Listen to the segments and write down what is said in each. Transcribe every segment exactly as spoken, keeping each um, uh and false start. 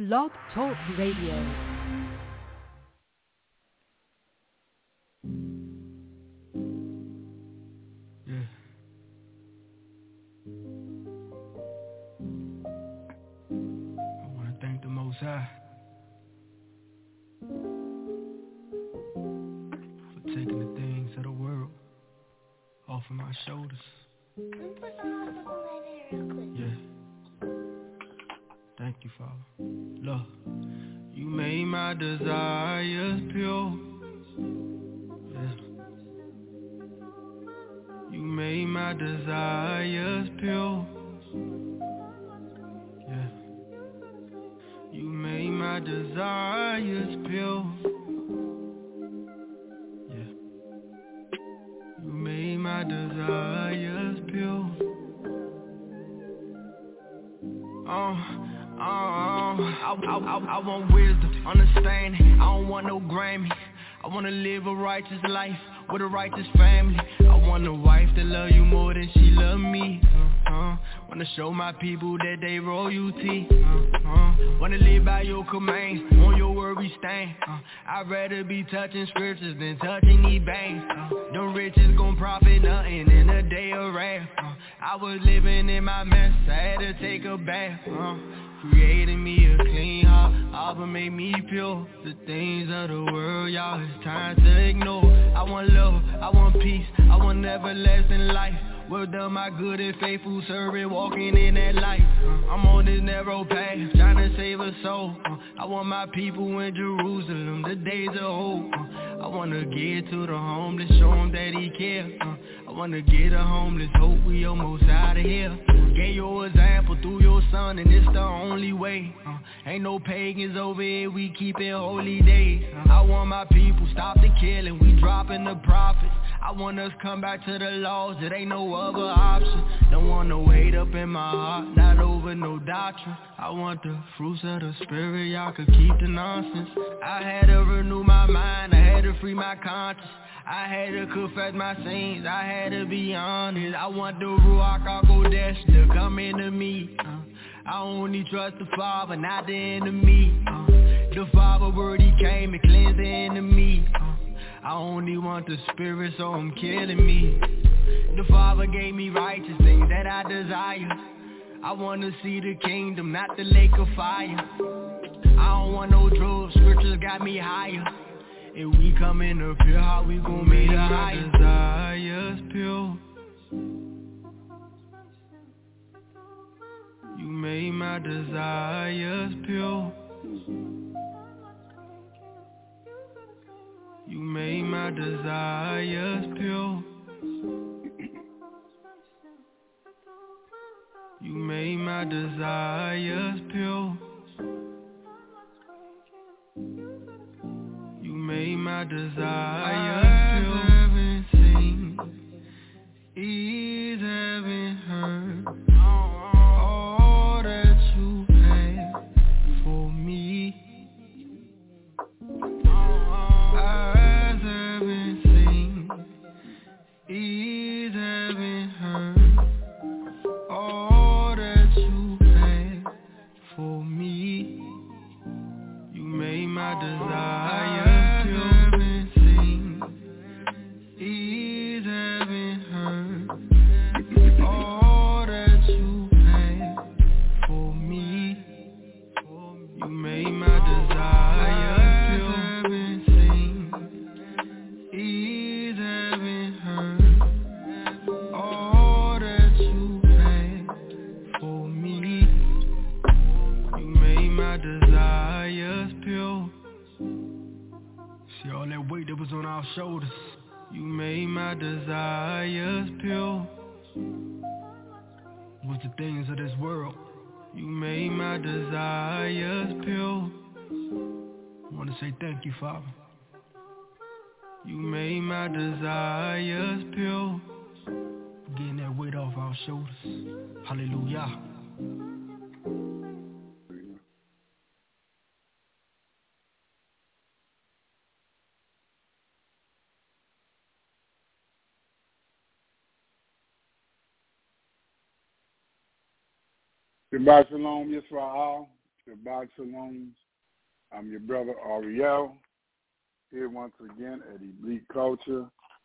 Blog Talk Radio. Yeah. I want to thank the Most High for taking the things of the world off of my shoulders. Yeah. Thank you, Father. Lord, you made my desires pure. Yeah. You made my desires pure. Yeah. You made my desires pure. Yeah. You made my desires pure. Uh, uh, I, I, I, I want wisdom, understanding. I don't want no Grammy. I want to live a righteous life with a righteous family. I want a wife that love you more than she love me. Uh-huh. Want to show my people that they royalty. Uh-huh. Want to live by your commands, on your word we stand. Uh, I'd rather be touching scriptures than touching these banks. Uh, them riches gon' profit nothing in a day of wrath. Uh, I was living in my mess, I had to take a bath. Uh, created me a clean heart, Abba made me pure. The things of the world, y'all, it's time to ignore. I want love, I want peace, I want everlasting life. Well done my good and faithful servant, walking in that light. uh, I'm on this narrow path, trying to save a soul. uh, I want my people in Jerusalem, the days of hope. uh, I wanna get to the homeless, show him that he care. uh, I wanna get a homeless hope, we almost out of here. Gave your example through your son, and it's the only way. uh, Ain't no pagans over here, we keepin' holy days. uh, I want my people, stop the killing, we dropping the prophets. I want us come back to the laws, it ain't no other option. Don't want no hate up in my heart, not over no doctrine. I want the fruits of the spirit, y'all could keep the nonsense. I had to renew my mind, I had to free my conscience. I had to confess my sins, I had to be honest. I want the Ruach HaKodesh to come into me. uh, I only trust the Father, not the enemy. uh, The Father word, he came and cleansed the enemy. uh, I only want the spirit, so I'm killing me. The Father gave me righteous things that I desire. I wanna see the kingdom, not the lake of fire. I don't want no drugs, scriptures got me higher. If we come in up here, how we gon' make it higher? Desires pure. You made my desires pure. You made my desires pure. You made my desires pure. You made my desires pure. Eyes haven't seen, ears haven't heard all that you had for me. Eyes haven't seen, ears haven't heard all that you had for me. You made my desires pure. Eyes haven't seen, ears haven't heard all that you had for me. You made my desires pure. Eyes haven't seen, ears haven't heard all that you had for me. You made my desires pure. See all that weight that was on our shoulders. You made my desires pure. Was the things of this world. You made my desires pure. I wanna say thank you, Father. You made my desires pure. Getting that weight off our shoulders. Hallelujah. Goodbye, Shalom Yisrael. Shabbat Shalom. I'm your brother Ariel, here once again at Elite Culture,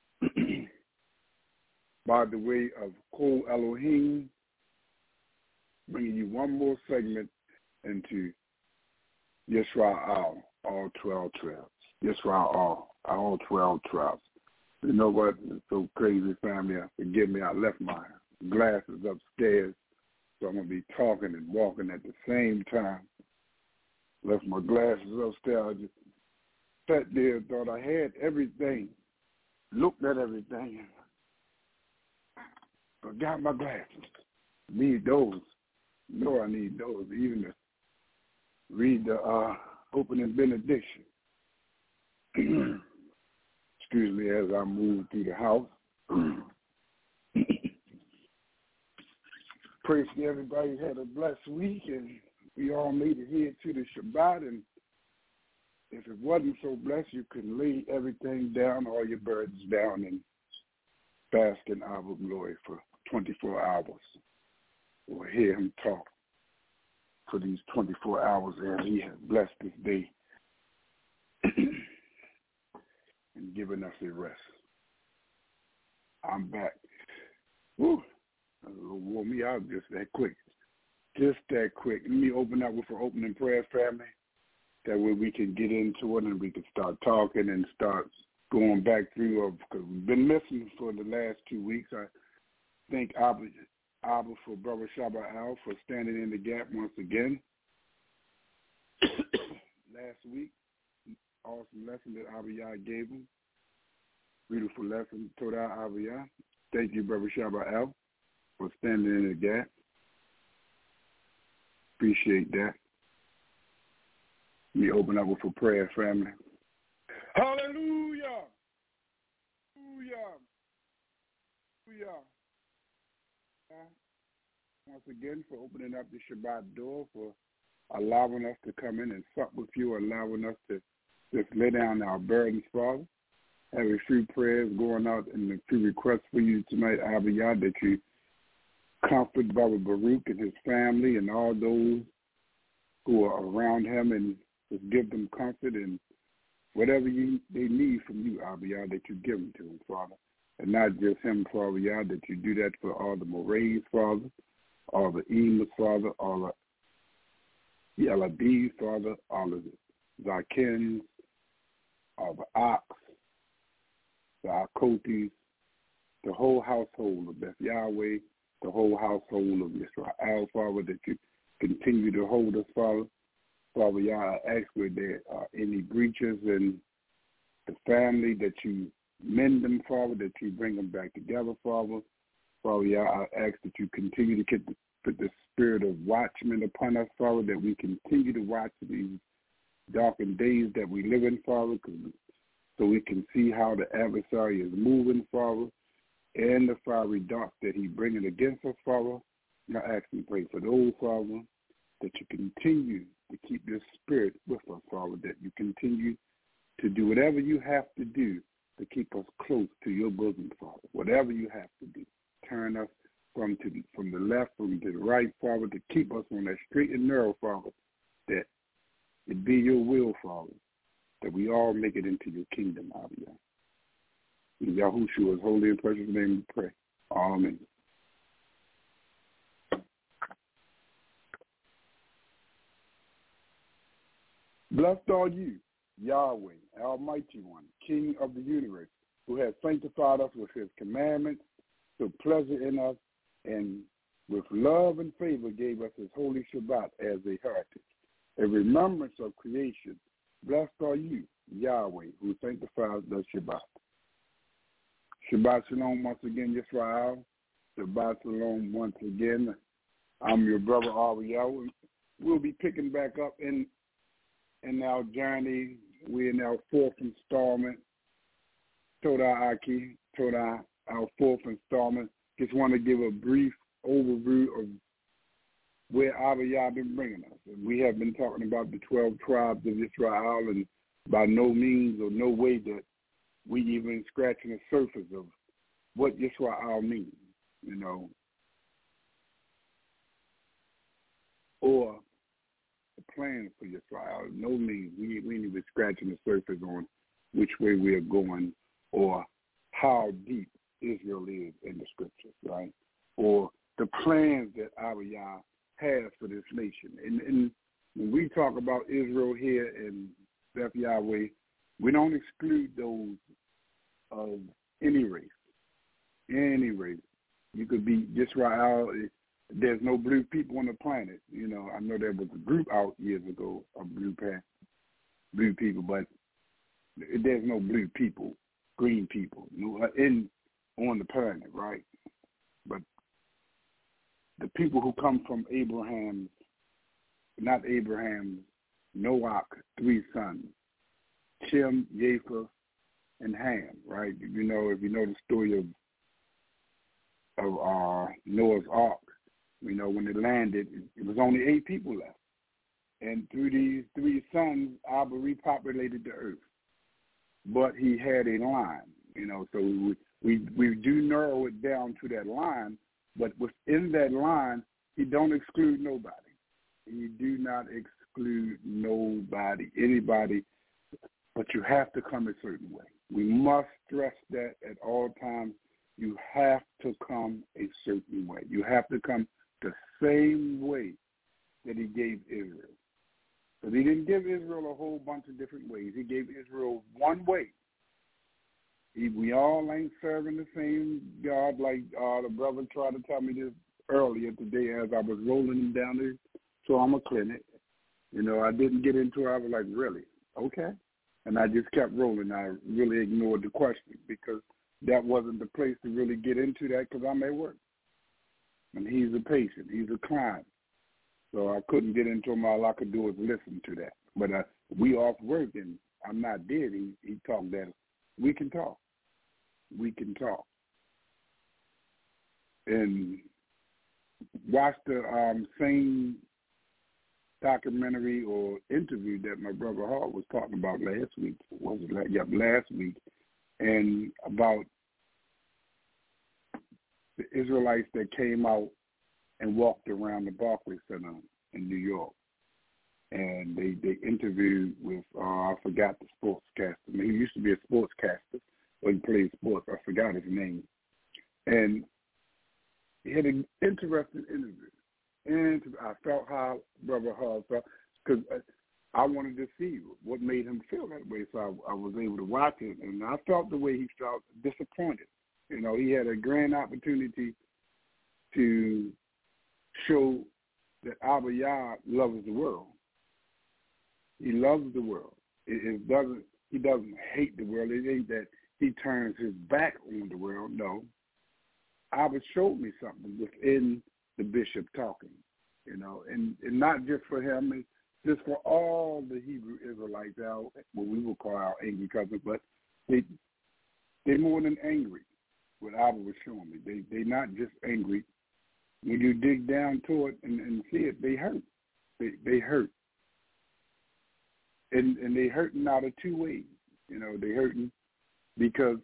by the way of Kol Elohim, bringing you one more segment into Yisrael, all twelve tribes. Yisrael, all, all twelve tribes. You know what? It's so crazy, family. Forgive me, I left my glasses upstairs, so I'm going to be talking and walking at the same time. Left my glasses upstairs. I just sat there, thought I had everything, looked at everything, forgot my glasses. Need those. You know I need those, even to read the uh, opening benediction. Excuse me as I move through the house. Pray for everybody had a blessed week, and we all made it here to the Shabbat. And if it wasn't so blessed, you can lay everything down, all your burdens down, and fast in our glory for twenty-four hours. We'll hear him talk for these twenty-four hours as he has blessed this day and given us a rest. I'm back. Woo. Wore me out just that quick. Just that quick. Let me open up with an opening prayer, family. That way we can get into it and we can start talking and start going back through, because we've been missing for the last two weeks. I thank Abba, Abba for Brother Shabbat for standing in the gap once again. Last week, awesome lesson that Abba gave him. Beautiful lesson, Todah Abba. Thank you, Brother Shabbat for standing in the gap. Appreciate that. Let me open up with a prayer, family. Hallelujah! Hallelujah! Hallelujah! Once again, for opening up the Shabbat door, for allowing us to come in and sup with you, allowing us to just lay down our burdens, Father. Have a few prayers going out and a few requests for you tonight, Abba, that you comfort Brother Baruch and his family and all those who are around him, and just give them comfort and whatever you, they need from you, Abba, that you give them to them, Father. And not just him, Father, that you do that for all the Morays, Father, all the Emas, Father, all the Yalabis, Father, all of the Zakins, all the Ox, the Akotis, the whole household of Beth Yahweh, the whole household of Yisrael, Father, that you continue to hold us, Father. Father, Yah, I ask where there are any breaches in the family, that you mend them, Father, that you bring them back together, Father. Father, Yah, I ask that you continue to get the, put the spirit of watchman upon us, Father, that we continue to watch these darkened days that we live in, Father, so we can see how the adversary is moving, Father, and the fiery darts that he bringing against us, Father. I ask and pray for those, Father, that you continue to keep this spirit with us, Father, that you continue to do whatever you have to do to keep us close to your bosom, Father. Whatever you have to do. Turn us from to the, from the left, from to the right, Father, to keep us on that straight and narrow, Father, that it be your will, Father, that we all make it into your kingdom, Abba. In Yahushua's holy and precious name we pray. Amen. Blessed are you, Yahweh, Almighty One, King of the universe, who has sanctified us with his commandments, took pleasure in us, and with love and favor gave us his holy Shabbat as a heritage, a remembrance of creation. Blessed are you, Yahweh, who sanctifies the Shabbat. Shabbat Shalom once again, Yisrael. Shabbat Shalom once again. I'm your brother Ariel. We'll be picking back up in in our journey. We're in our fourth installment. Todah Aki, Todah, our fourth installment. Just want to give a brief overview of where Abba been bringing us. And we have been talking about the twelve tribes of Israel, and by no means or no way that we even scratching the surface of what Yisrael means, you know, or the plans for Yisrael. No means we we ain't even scratching the surface on which way we are going or how deep Israel is in the scriptures, right? Or the plans that our Yah has for this nation. And, and when we talk about Israel here in Beth Yahweh, we don't exclude those of any race, any race. You could be Israel. There's no blue people on the planet. You know, I know there was a group out years ago of blue pan, blue people, but there's no blue people, green people, no, in on the planet, right? But the people who come from Abraham's, not Abraham's, Noach, three sons, Shem, Japheth, and Ham, right? You know, if you know the story of of uh, Noah's Ark, you know, when it landed, it was only eight people left. And through these three sons, Abba repopulated the earth. But he had a line, you know, so we, we, we do narrow it down to that line, but within that line, he don't exclude nobody. He do not exclude nobody, anybody, but you have to come a certain way. We must stress that at all times. You have to come a certain way. You have to come the same way that he gave Israel. But he didn't give Israel a whole bunch of different ways. He gave Israel one way. He, we all ain't serving the same God like uh, the brother tried to tell me this earlier today as I was rolling him down the trauma clinic. You know, I didn't get into it. I was like, really? Okay. And I just kept rolling. I really ignored the question because that wasn't the place to really get into that because I'm at work. And he's a patient. He's a client. So I couldn't get into him. All I could do was listen to that. But uh, we off work, and I'm not dead. He, he talked that. We can talk. We can talk. And watch the um, same documentary or interview that my brother Hart was talking about last week. Was it like, yeah, last week. And about the Israelites that came out and walked around the Barclays Center in New York. And they, they interviewed with, uh, I forgot the sportscaster. I mean, he used to be a sportscaster, but he played sports. I forgot his name. And he had an interesting interview. And I felt how Brother Hall felt because I wanted to see what made him feel that way. So I, I was able to watch it, and I felt the way he felt, disappointed. You know, he had a grand opportunity to show that Abba Yah loves the world. He loves the world. It, it doesn't. He doesn't hate the world. It ain't that he turns his back on the world. No. Abba showed me something within the bishop talking, you know, and, and not just for him, it's just for all the Hebrew Israelites, our, what we will call our angry cousins, but they, they're more than angry, what Abba was showing me. They, they're not just angry. When you dig down to it and, and see it, they hurt. They, they hurt. And, and they hurting out of two ways. You know, they hurting because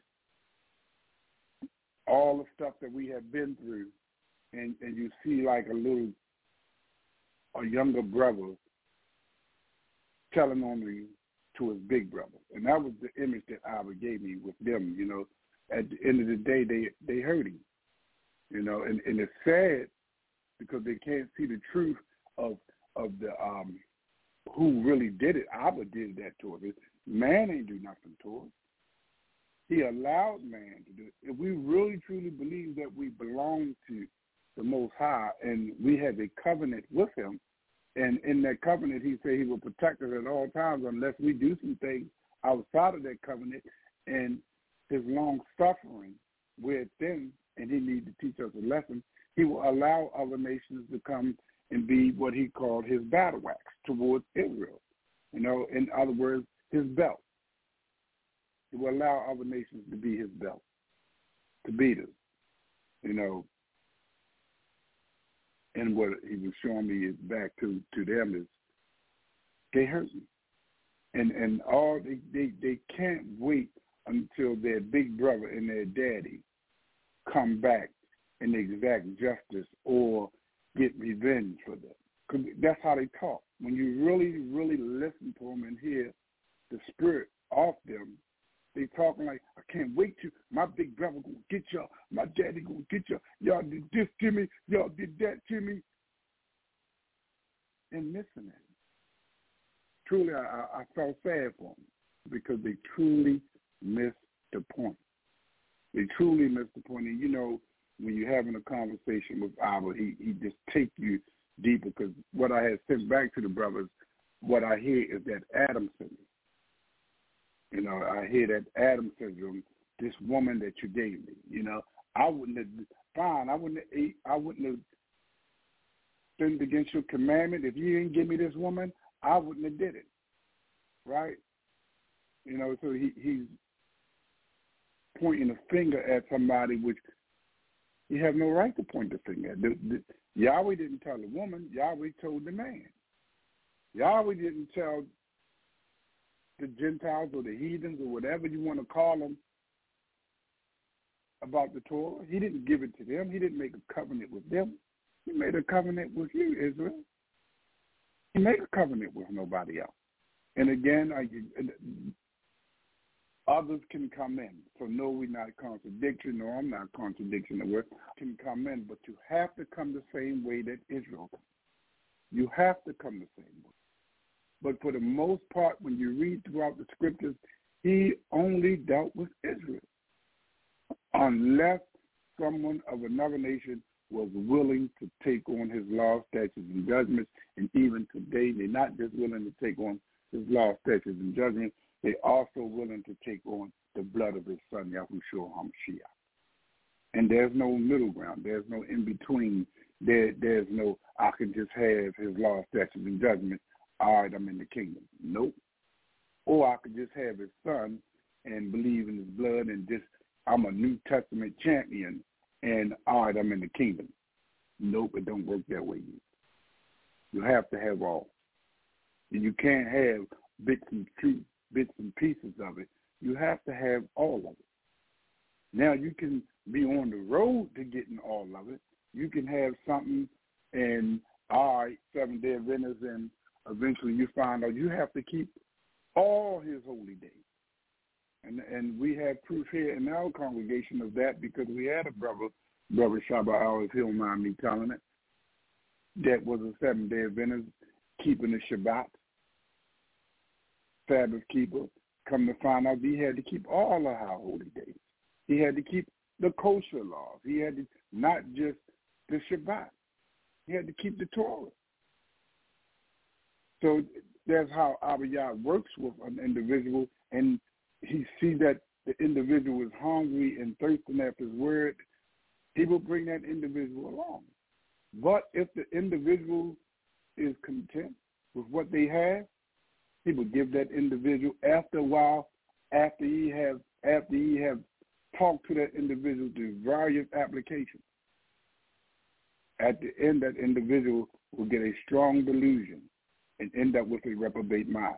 all the stuff that we have been through, and, and you see like a little, a younger brother telling on me to his big brother. And that was the image that Abba gave me with them, you know. At the end of the day, they, they hurt him, you know, and, and it's sad because they can't see the truth of of the um, who really did it. Abba did that to us. Man ain't do nothing to us. He allowed man to do it. If we really, truly believe that we belong to the Most High and we have a covenant with him, and in that covenant he said he will protect us at all times unless we do some things outside of that covenant, and his long-suffering within, and he needs to teach us a lesson, he will allow other nations to come and be what he called his battle axe towards Israel. You know, in other words, his belt. He will allow other nations to be his belt, to beat us, you know. And what he was showing me is back to, to them is they hurt me. And and all they, they, they can't wait until their big brother and their daddy come back and exact justice or get revenge for them. Cause that's how they talk. When you really, really listen to them and hear the spirit of them, they talking like, I can't wait to, my big brother gonna get y'all, my daddy gonna get y'all, y'all did this to me, y'all did that to me. And missing it. Truly, I, I felt sad for them because they truly missed the point. They truly missed the point. And, you know, when you're having a conversation with Abba, he, he just take you deeper because what I had sent back to the brothers, what I hear is that Adam syndrome. You know, I hear that Adam syndrome, this woman that you gave me. You know, I wouldn't have, fine, I wouldn't have, I wouldn't have sinned against your commandment. If you didn't give me this woman, I wouldn't have did it. Right? You know, so he, he's pointing a finger at somebody which you have no right to point the finger at. The, the, Yahweh didn't tell the woman. Yahweh told the man. Yahweh didn't tell the Gentiles or the heathens or whatever you want to call them about the Torah. He didn't give it to them. He didn't make a covenant with them. He made a covenant with you, Israel. He made a covenant with nobody else. And again, I, others can come in. So no, we're not contradiction. No, I'm not contradiction. The word can come in, but you have to come the same way that Israel comes. You have to come the same way. But for the most part, when you read throughout the scriptures, he only dealt with Israel. Unless someone of another nation was willing to take on his law, statutes, and judgments. And even today, they're not just willing to take on his law, statutes, and judgments. They're also willing to take on the blood of his son, Yahushua HaMashiach. And there's no middle ground. There's no in-between. There, there's no, I can just have his law, statutes, and judgments. All right, I'm in the kingdom. Nope. Or I could just have his son and believe in his blood and just, I'm a New Testament champion and all right, I'm in the kingdom. Nope, it don't work that way. You have to have all. And you can't have bits and truth, bits and pieces of it. You have to have all of it. Now you can be on the road to getting all of it. You can have something and all right, seven-day Adventists, and eventually you find out you have to keep all his holy days. And and we have proof here in our congregation of that because we had a brother, Brother Shabbat Hours, he'll mind me telling it, that was a seven-day Adventist keeping the Shabbat, Sabbath keeper. Come to find out he had to keep all of our holy days. He had to keep the kosher laws. He had to, not just the Shabbat. He had to keep the Torah. So that's how Abba Yah works with an individual, and he sees that the individual is hungry and thirsting after his word, he will bring that individual along. But if the individual is content with what they have, he will give that individual after a while, after he have after he have talked to that individual through various applications. At the end, that individual will get a strong delusion and end up with a reprobate mind.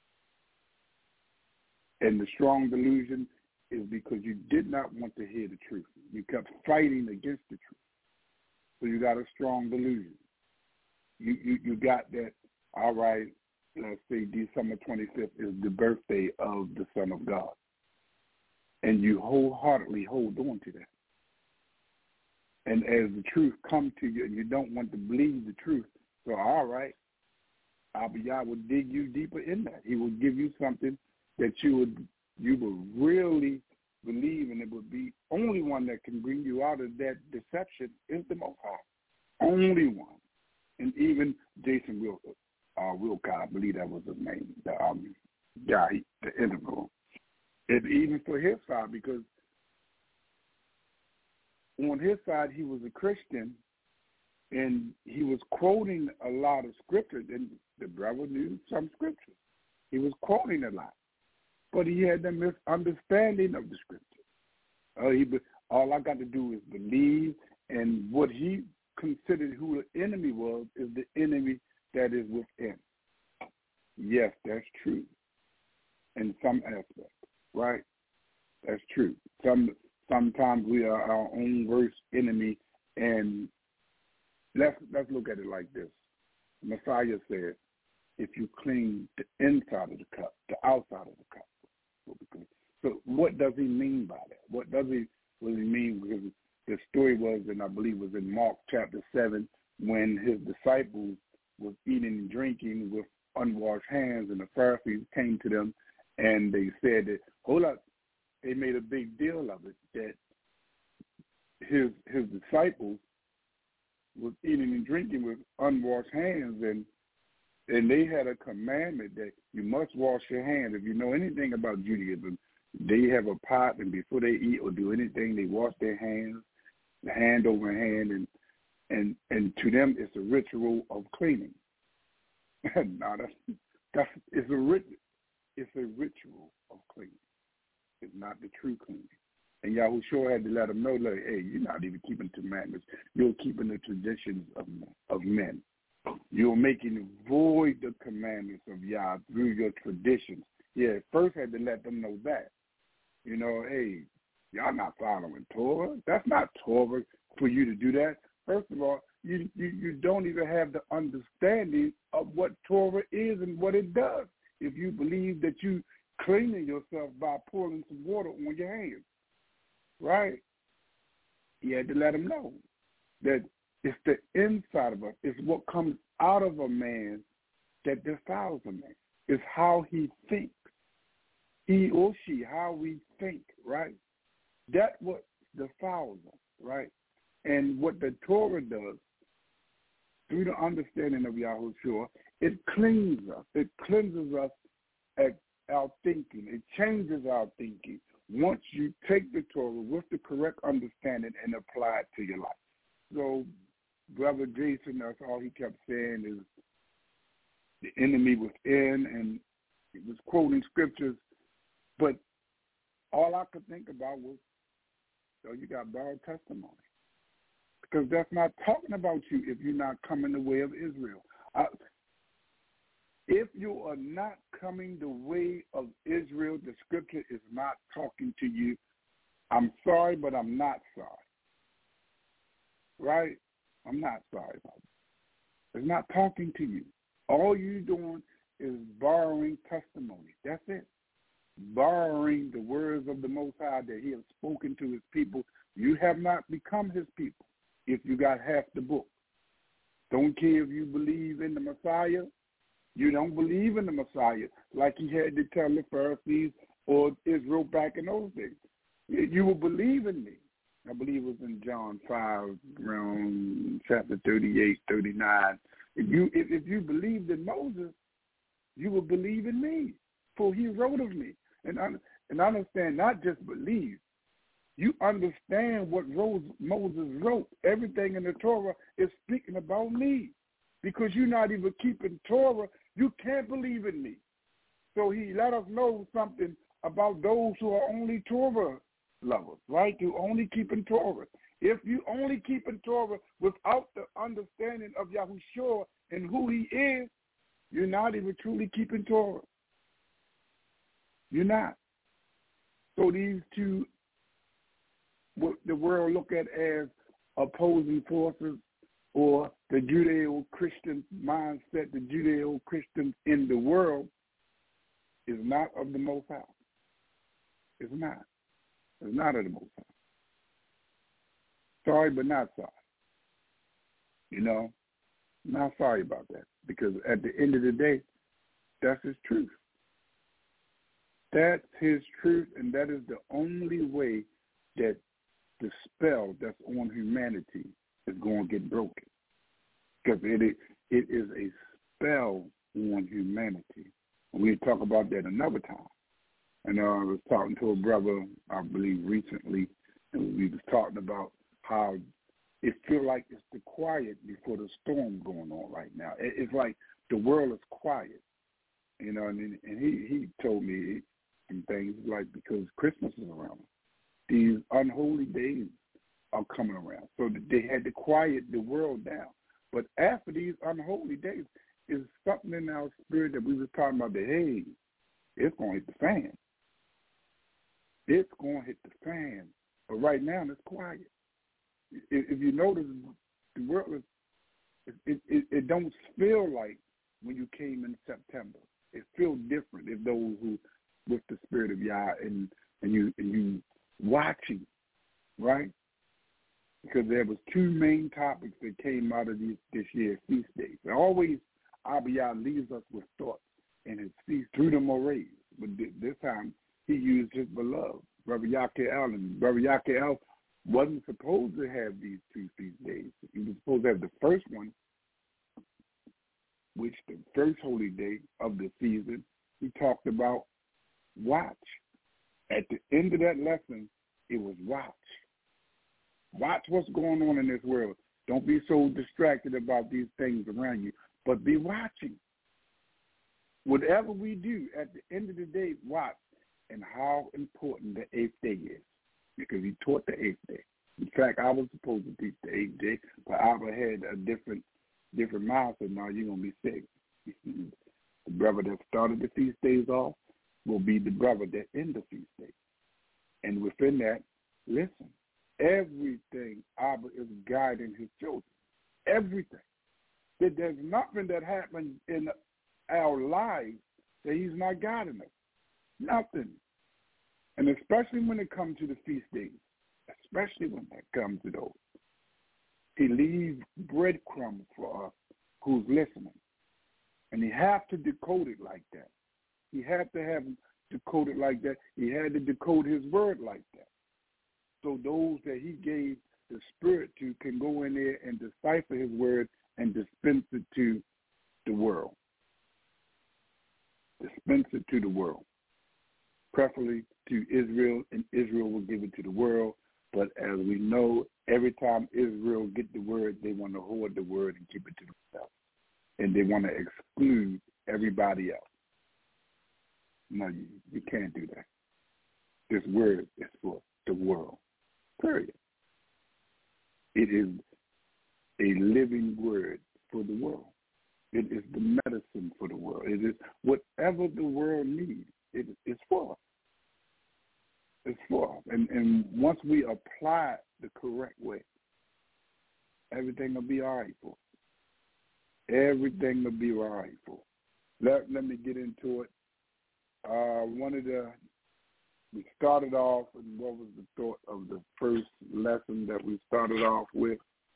And the strong delusion is because you did not want to hear the truth. You kept fighting against the truth. So you got a strong delusion. You you, you got that, all right, let's say December twenty-fifth is the birthday of the Son of God. And you wholeheartedly hold on to that. And as the truth comes to you and you don't want to believe the truth, so all right, Abba Yah will dig you deeper in that. He will give you something that you would you would really believe, and it would be only one that can bring you out of that deception is the Most High. Only one. And even Jason Wilcock, uh, Wilcock, I believe that was his name, the um, guy, the integral. And even for his side, because on his side he was a Christian, and he was quoting a lot of scripture, and the brother knew some scripture. He was quoting a lot. But he had the misunderstanding of the scripture. Uh, he, all I got to do is believe, and what he considered who the enemy was is the enemy that is within. Yes, that's true in some aspects, right? That's true. Some Sometimes we are our own worst enemy, and let's, let's look at it like this. The Messiah said, if you clean the inside of the cup, the outside of the cup will be clean. So what does he mean by that? What does he really mean? Because the story was, and I believe it was in Mark chapter seven, when his disciples was eating and drinking with unwashed hands, and the Pharisees came to them, and they said that, hold up, they made a big deal of it, that his his disciples was eating and drinking with unwashed hands, and and they had a commandment that you must wash your hands. If you know anything about Judaism, they have a pot, and before they eat or do anything, they wash their hands, hand over hand, and and and to them it's a ritual of cleaning. no, that's that's it's a rit it's a ritual of cleaning. It's not the true cleaning. And Yahushua had to let them know, like, hey, you're not even keeping the commandments. You're keeping the traditions of of men. You're making void the commandments of Yah through your traditions. Yeah, first had to let them know that. You know, hey, y'all not following Torah. That's not Torah for you to do that. First of all, you, you, you don't even have the understanding of what Torah is and what it does if you believe that you cleaning yourself by pouring some water on your hands, right? You had to let them know that it's the inside of us. It's what comes out of a man that defiles a man. It's how he thinks. He or she, how we think, right? That's what defiles us, right? And what the Torah does, through the understanding of Yahushua, it cleans us. It cleanses us at our thinking. It changes our thinking once you take the Torah with the correct understanding and apply it to your life. So, Brother Jason, that's all he kept saying is the enemy within, and he was quoting scriptures, but all I could think about was, so you got borrowed testimony. Because that's not talking about you if you're not coming the way of Israel. I, if you are not coming the way of Israel, the scripture is not talking to you. I'm sorry, but I'm not sorry. Right? I'm not sorry about it. It's not talking to you. All you're doing is borrowing testimony. That's it. Borrowing the words of the Most High that he has spoken to his people. You have not become his people if you got half the book. Don't care if you believe in the Messiah. You don't believe in the Messiah like he had to tell the Pharisees or Israel back in those days. You will believe in me. I believe it was in John five, around chapter thirty-eight, thirty-nine. If you if, if you believed in Moses, you will believe in me, for he wrote of me. And and understand, not just believe. You understand what Moses wrote. Everything in the Torah is speaking about me. Because you're not even keeping Torah, you can't believe in me. So he let us know something about those who are only Torah lovers, right? You only keeping Torah. If you only keeping Torah without the understanding of Yahushua and who he is, you're not even truly keeping Torah. You're not. So these two, what the world look at as opposing forces, or the Judeo-Christian mindset, the Judeo-Christians in the world, is not of the Most High. It's not. It's not of the Most High. Sorry, but not sorry. You know, not sorry about that. Because at the end of the day, that's his truth. That's his truth, and that is the only way that the spell that's on humanity is going to get broken. Because it is, it is a spell on humanity. And we'll talk about that another time. And uh, I was talking to a brother, I believe, recently, and we was talking about how it feels like it's the quiet before the storm going on right now. It, it's like the world is quiet, you know, and, and he, he told me some things like because Christmas is around. These unholy days are coming around. So they had to quiet the world down. But after these unholy days, is something in our spirit that we were talking about that, hey, it's going to hit the fan. It's going to hit the fan. But right now, it's quiet. If, if you notice, the world is, it, it, it don't feel like when you came in September. It feels different if those who with the spirit of Yah and, and you and you watching, right? Because there was two main topics that came out of these, this year's feast days. And always Abba Yah leaves us with thoughts in his feast through the Morays. But this time he used his beloved, Brother Yakael. And Brother Yakael wasn't supposed to have these two feast days. He was supposed to have the first one, which the first holy day of the season, he talked about watch. At the end of that lesson, it was watch. Watch what's going on in this world. Don't be so distracted about these things around you, but be watching. Whatever we do, at the end of the day, watch. And how important the eighth day is, because he taught the eighth day. In fact, I was supposed to teach the eighth day, but Abba had a different different mindset. Now you're going to be sick. The brother that started the feast days off will be the brother that end the feast days. And within that, listen, everything Abba is guiding his children. Everything. That there's nothing that happens in our lives that he's not guiding us. Nothing. And especially when it comes to the feast days, especially when that comes to those, he leaves breadcrumbs for us who's listening. And he have to decode it like that. He had to have decoded like that. He had to decode his word like that. So those that he gave the Spirit to can go in there and decipher his word and dispense it to the world. Dispense it to the world. Preferably to Israel, and Israel will give it to the world. But as we know, every time Israel get the word, they want to hoard the word and keep it to themselves. And they want to exclude everybody else. No, you, you can't do that. This word is for the world, period. It is a living word for the world. It is the medicine for the world. It is whatever the world needs. It is for us. It's for us. And, and once we apply it the correct way, everything will be all right for us. Everything will be all right for us. Let, let me get into it. Uh, one of the, we started off, and what was the thought of the first lesson that we started off with?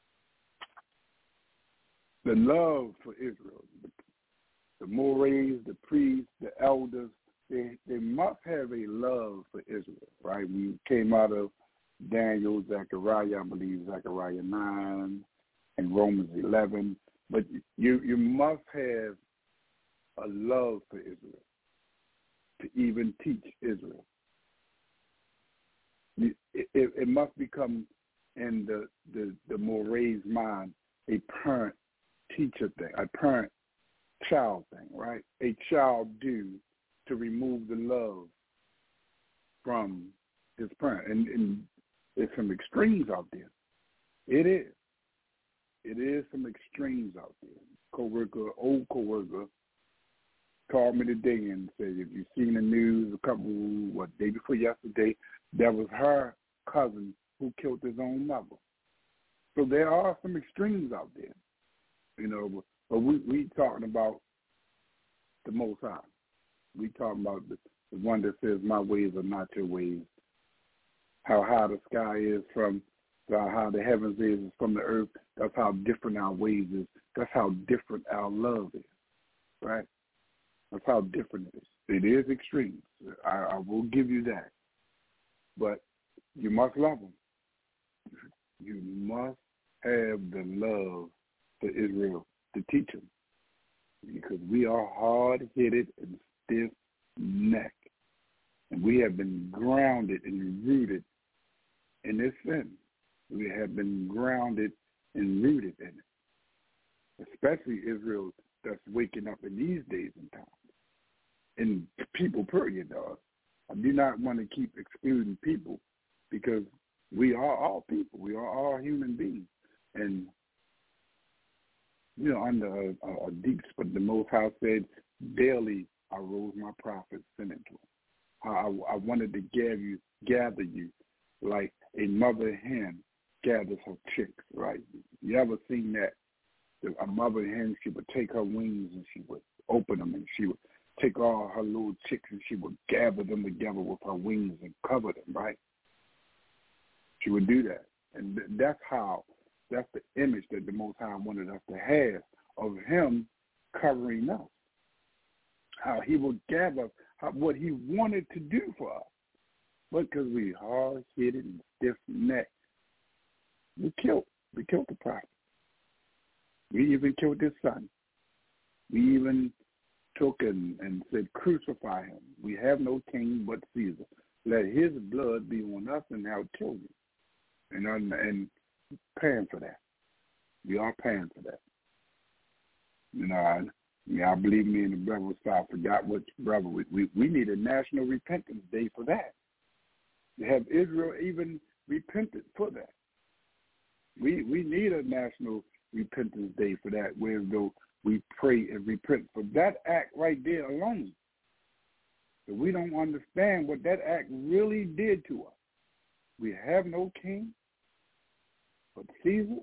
The love for Israel. The, the Morays, the priests, the elders, They, they must have a love for Israel, right? We came out of Daniel, Zechariah, I believe Zechariah nine, and Romans eleven. But you you must have a love for Israel to even teach Israel. It, it, it must become in the, the, the Moray's mind a parent-teacher thing, a parent-child thing, right? A child due to remove the love from his parent. And, and there's some extremes out there. It is. It is some extremes out there. Co-worker, old co-worker, called me today and said, if you've seen the news a couple, what, day before yesterday, that was her cousin who killed his own mother. So there are some extremes out there, you know, but we we talking about the Most High. We talking about the, the one that says, my ways are not your ways. How high the sky is from, how high the heavens is from the earth. That's how different our ways is. That's how different our love is, right? That's how different it is. It is extremes. I, I will give you that. But you must love them. You must have the love for Israel to teach them. Because we are hard-headed and stiff-necked. And we have been grounded and rooted in this sin. We have been grounded and rooted in it. Especially Israel that's waking up in these days and times. And people, period, dog. I do not want to keep excluding people because we are all people. We are all human beings. And, you know, under a, a, a deep spot, the Most High said, daily I rose my prophets, sent it to them. I, I wanted to gather you, gather you like a mother hen gathers her chicks, right? You ever seen that? a mother hen, she would take her wings and she would open them, and she would take all her little chicks and she would gather them together with her wings and cover them, right? She would do that. And th- that's how, that's the image that the Most High wanted us to have of him covering us. How he would gather how, what he wanted to do for us. But because we hard-headed and stiff-necked, we killed, we killed the prophet. We even killed his son. We even took and, and said, crucify him. We have no king but Caesar. Let his blood be on us and our children. And, and paying for that. We are paying for that. You know, I, yeah, I believe me and the brother was I forgot which brother. We, we, we need a national repentance day for that. To have Israel even repented for that. We we need a national repentance day for that, where though we pray and repent for that act right there alone. But we don't understand what that act really did to us. We have no king but Caesar.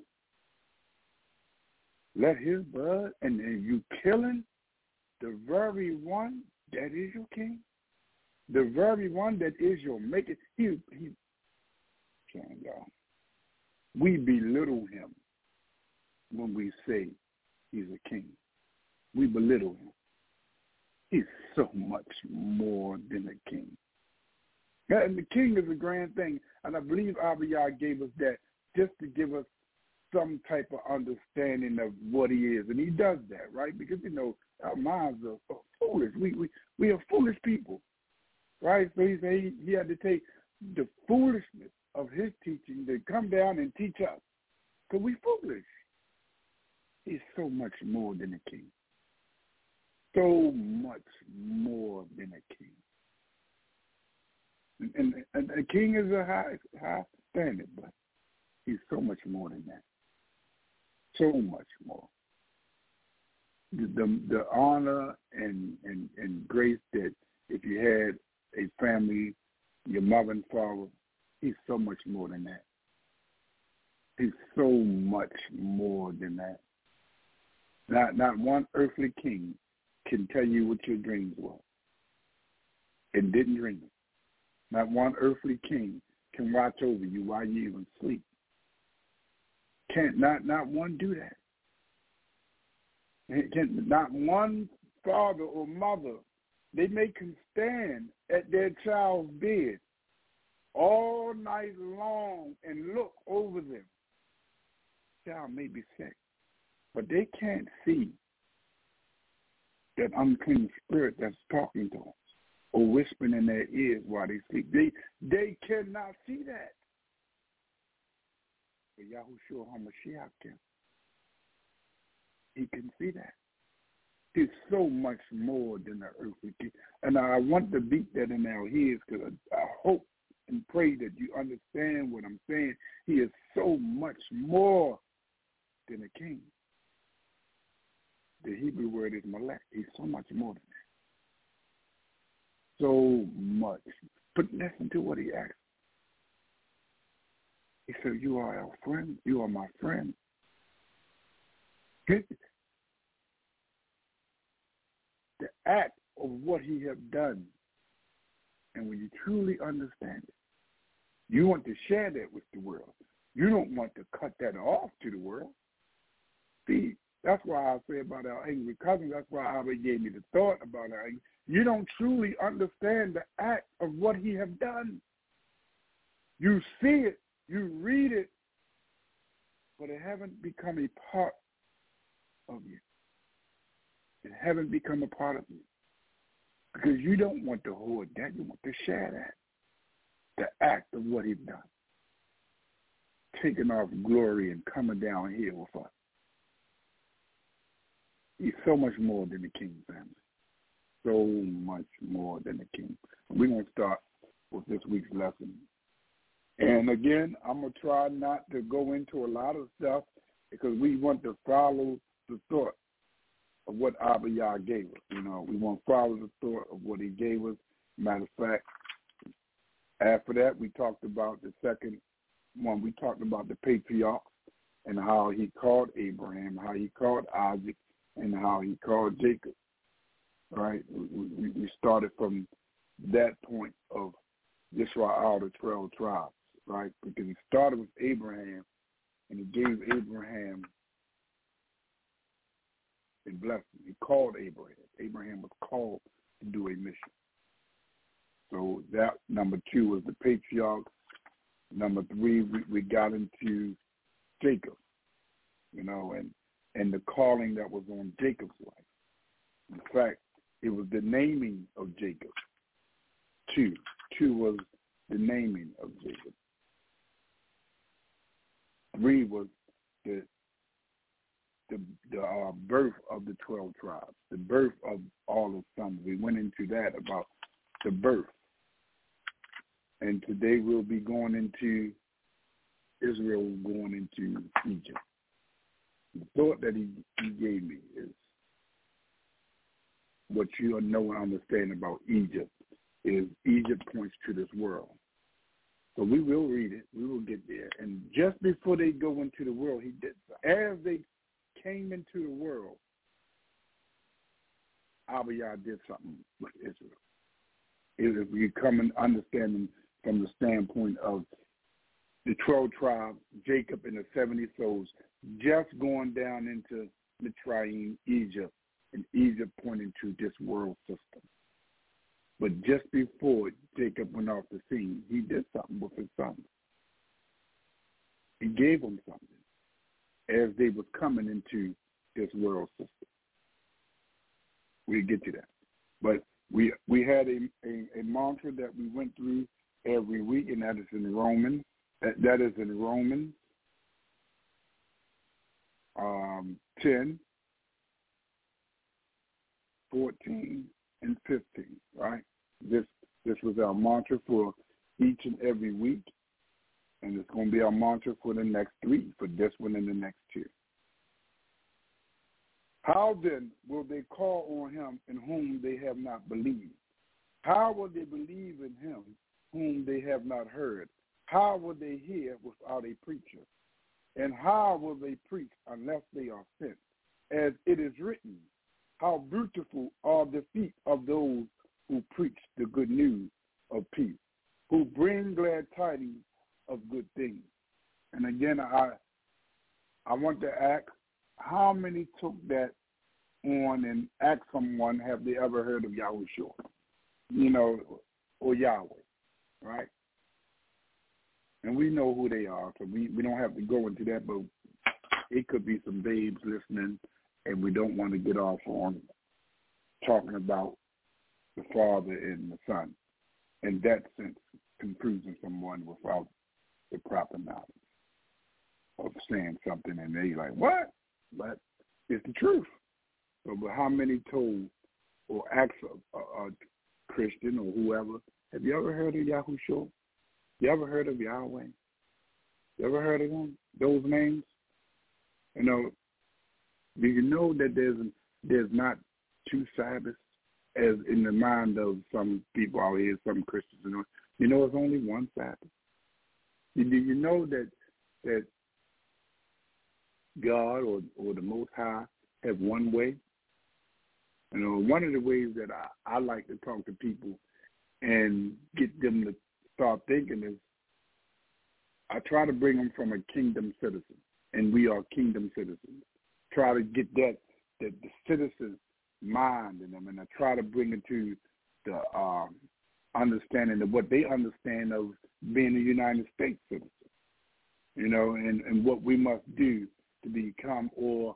Let his blood, and, and you killing the very one that is your king, the very one that is your maker. He, he, can't go. We belittle him when we say he's a king. We belittle him. He's so much more than a king. And the king is a grand thing, and I believe Abiyah gave us that just to give us some type of understanding of what he is. And he does that, right? Because, you know, our minds are, are foolish. We, we we are foolish people, right? So he said he, he had to take the foolishness of his teaching to come down and teach us. Because we foolish. He's so much more than a king. So much more than a king. And, and, and a king is a high, high standard, but he's so much more than that. So much more. The, the, the honor and, and, and grace that if you had a family, your mother and father, he's so much more than that. He's so much more than that. Not, not one earthly king can tell you what your dreams were and didn't dream it. Not one earthly king can watch over you while you even sleep. Can't not not one do that. Can, not one father or mother, they may can stand at their child's bed all night long and look over them. Child may be sick, but they can't see that unclean spirit that's talking to them or whispering in their ears while they sleep. They they cannot see that. But Yahushua HaMashiach can. He can see that. He's so much more than an earthly king. And I want to beat that in our heads because I, I hope and pray that you understand what I'm saying. He is so much more than a king. The Hebrew word is malek. He's so much more than that. So much. But listen to what he asked. He said, you are our friend. You are my friend. The act of what he has done, and when you truly understand it, you want to share that with the world. You don't want to cut that off to the world. See, that's why I say about our angry cousins. That's why Abba gave me the thought about our angry. You don't truly understand the act of what he has done. You see it, you read it, but it haven't become a part of you. It haven't become a part of you. Because you don't want to hoard that. You want to share that. The act of what he's done. Taking off glory and coming down here with us. He's so much more than the king, family. So much more than the king. We're going to start with this week's lesson. And again, I'm going to try not to go into a lot of stuff because we want to follow the thought of what Abiyah gave us. You know, we want to follow the thought of what he gave us. Matter of fact, after that, we talked about the second one. We talked about the patriarchs. and how he called Abraham, how he called Isaac, and how he called Jacob, right? We, we started from that point of Yisrael, the twelve tribes, right? Because he started with Abraham, and he gave Abraham a blessing. He called Abraham. Abraham was called to do a mission. So that, number two, was the patriarchs. Number three, we, we got into Jacob, you know, and, and the calling that was on Jacob's life. In fact, it was the naming of Jacob. Two. Two was the naming of Jacob. Three was the the, the uh, birth of the twelve tribes, the birth of all the sons. We went into that about the birth. And today we'll be going into Israel, going into Egypt. The thought that he, he gave me is what you know and understand about Egypt is Egypt points to this world. So we will read it. We will get there. And just before they go into the world, he did. As they came into the world, Abiyah did something with Israel. If you come and understanding from the standpoint of the twelve tribes, Jacob and the seventy souls, just going down into Mitzrayim, Egypt, and Egypt pointing to this world system. But just before Jacob went off the scene, he did something with his sons. He gave them something as they was coming into this world system. We'll get to that. But we we had a, a, a mantra that we went through every week, and that is in Romans. That, that is in Romans um, ten, fourteen, and fifteen, right? This this was our mantra for each and every week, and it's going to be our mantra for the next three, for this one and the next two. How then will they call on him in whom they have not believed? How will they believe in him whom they have not heard? How will they hear without a preacher? And how will they preach unless they are sent? As it is written, how beautiful are the feet of those who preach the good news of peace, who bring glad tidings of good things. And again, I I want to ask, how many took that on and asked someone, have they ever heard of Yahushua? You know, or Yahweh, right? And we know who they are, so we, we don't have to go into that, but it could be some babes listening, and we don't want to get off on talking about the Father and the Son. In that sense, confusing someone without the proper knowledge of saying something, and they like, what? But it's the truth. So, but how many told or asked a, a, a Christian or whoever, have you ever heard of Yahushua? You ever heard of Yahweh? You ever heard of them? Those names? You know, do you know that there's there's not two Sabbaths as in the mind of some people out here, some Christians? You know, you know it's only one Sabbath. Do you know that that God or or the Most High have one way? You know, one of the ways that I, I like to talk to people and get them to start thinking is I try to bring them from a kingdom citizen, and we are kingdom citizens. Try to get that, that the citizen mind in them, and I try to bring it to the um, understanding of what they understand of being a United States citizen, you know, and, and what we must do to become, or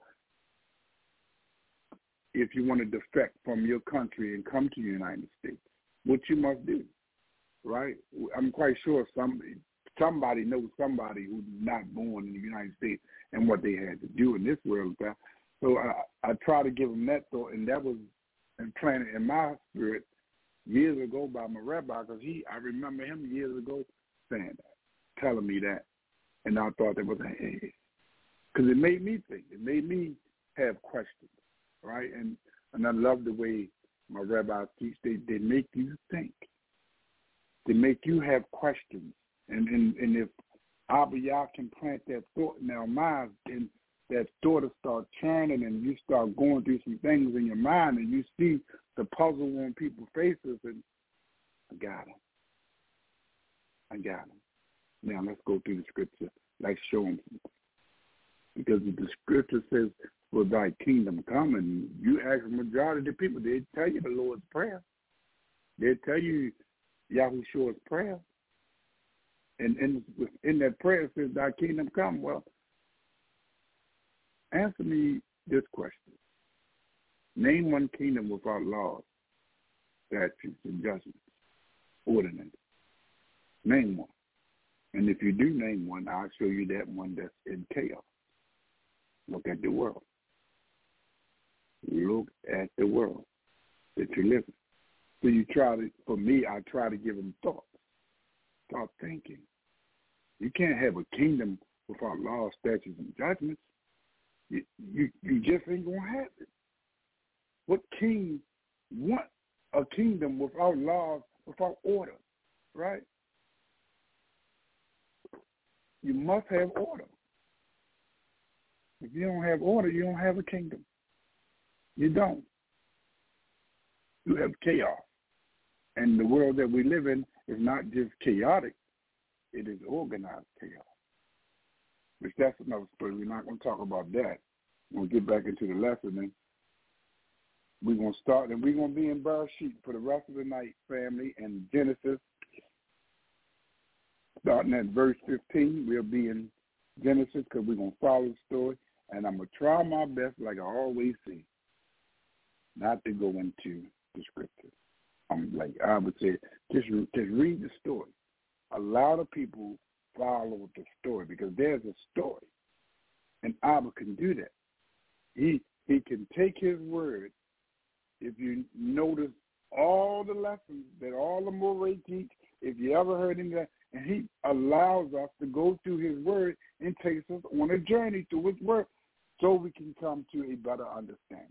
if you want to defect from your country and come to the United States, what you must do, right? I'm quite sure somebody, somebody knows somebody who's not born in the United States and what they had to do in this world. So I, I try to give them that thought, and that was implanted in my spirit years ago by my rabbi, because he, I remember him years ago saying that, telling me that, and I thought that was a hey, because it made me think. It made me have questions, right? And and I love the way my rabbis teach. They they make you think. They make you have questions. And and, and if Abba Yah can plant that thought in our minds, and that thought will start churning, and you start going through some things in your mind, and you see the puzzle on people's faces, and I got them. I got them. Now let's go through the scripture, like show them something. Because the scripture says, for thy kingdom come, and you ask the majority of the people, they tell you the Lord's Prayer. They tell you Yahushua's prayer. And in, in that prayer it says, thy kingdom come. Well, answer me this question. Name one kingdom without laws, statutes, and judgments, ordinances. Name one. And if you do name one, I'll show you that one that's in chaos. Look at the world. Look at the world that you live in. So you try to, for me, I try to give them thoughts. Start thinking. You can't have a kingdom without laws, statutes, and judgments. You, you, you just ain't going to have it. What king want a kingdom without laws, without order, right? You must have order. If you don't have order, you don't have a kingdom. You don't. You have chaos. And the world that we live in is not just chaotic, it is organized chaos. Which that's another story. We're not going to talk about that. We'll get back into the lesson, and we're going to start, and we're going to be in Bereshit for the rest of the night, family, and Genesis. Starting at verse fifteen, we'll be in Genesis because we're going to follow the story, and I'm going to try my best, like I always say, not to go into the scripture. I'm like I would say, just just read the story. A lot of people follow the story because there's a story, and Abba can do that. He he can take his word. If you notice all the lessons that all the Moreh teach, if you ever heard him that, and he allows us to go through his word and takes us on a journey through his word so we can come to a better understanding.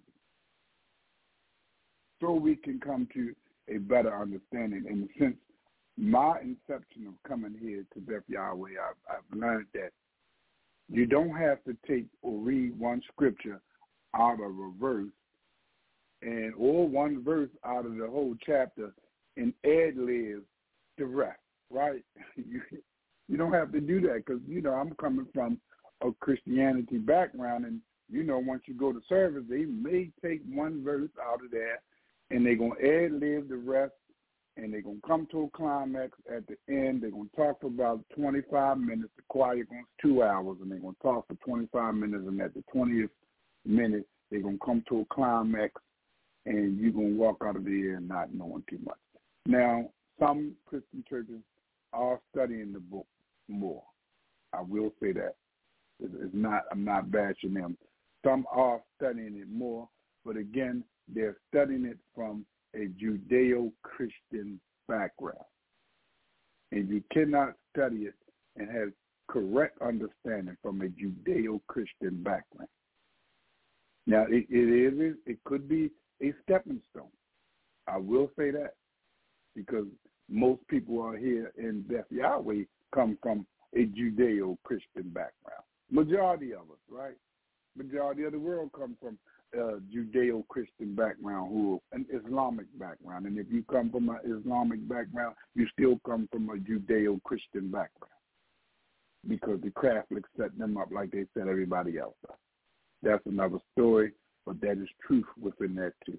So we can come to a better understanding. And since my inception of coming here to Beth Yahweh, I've, I've learned that you don't have to take or read one scripture out of a verse and or one verse out of the whole chapter and ad-lib the rest, right? you, you don't have to do that because, you know, I'm coming from a Christianity background, and, you know, once you go to service, they may take one verse out of there and they're going to ad-lib the rest, and they're going to come to a climax at the end. They're going to talk for about twenty-five minutes. The choir goes two hours, and they're going to talk for twenty-five minutes, and at the twentieth minute, they're going to come to a climax, and you're going to walk out of there not knowing too much. Now, some Christian churches are studying the book more. I will say that. It's not, I'm not bashing them. Some are studying it more, but again, they're studying it from a Judeo-Christian background. And you cannot study it and have correct understanding from a Judeo-Christian background. Now, it, it is, it could be a stepping stone. I will say that because most people out here in Beth Yahweh come from a Judeo-Christian background. Majority of us, right? Majority of the world come from a Judeo-Christian background, who an Islamic background. And if you come from an Islamic background, you still come from a Judeo-Christian background because the Catholics set them up like they set everybody else up. That's another story, but that is truth within that too.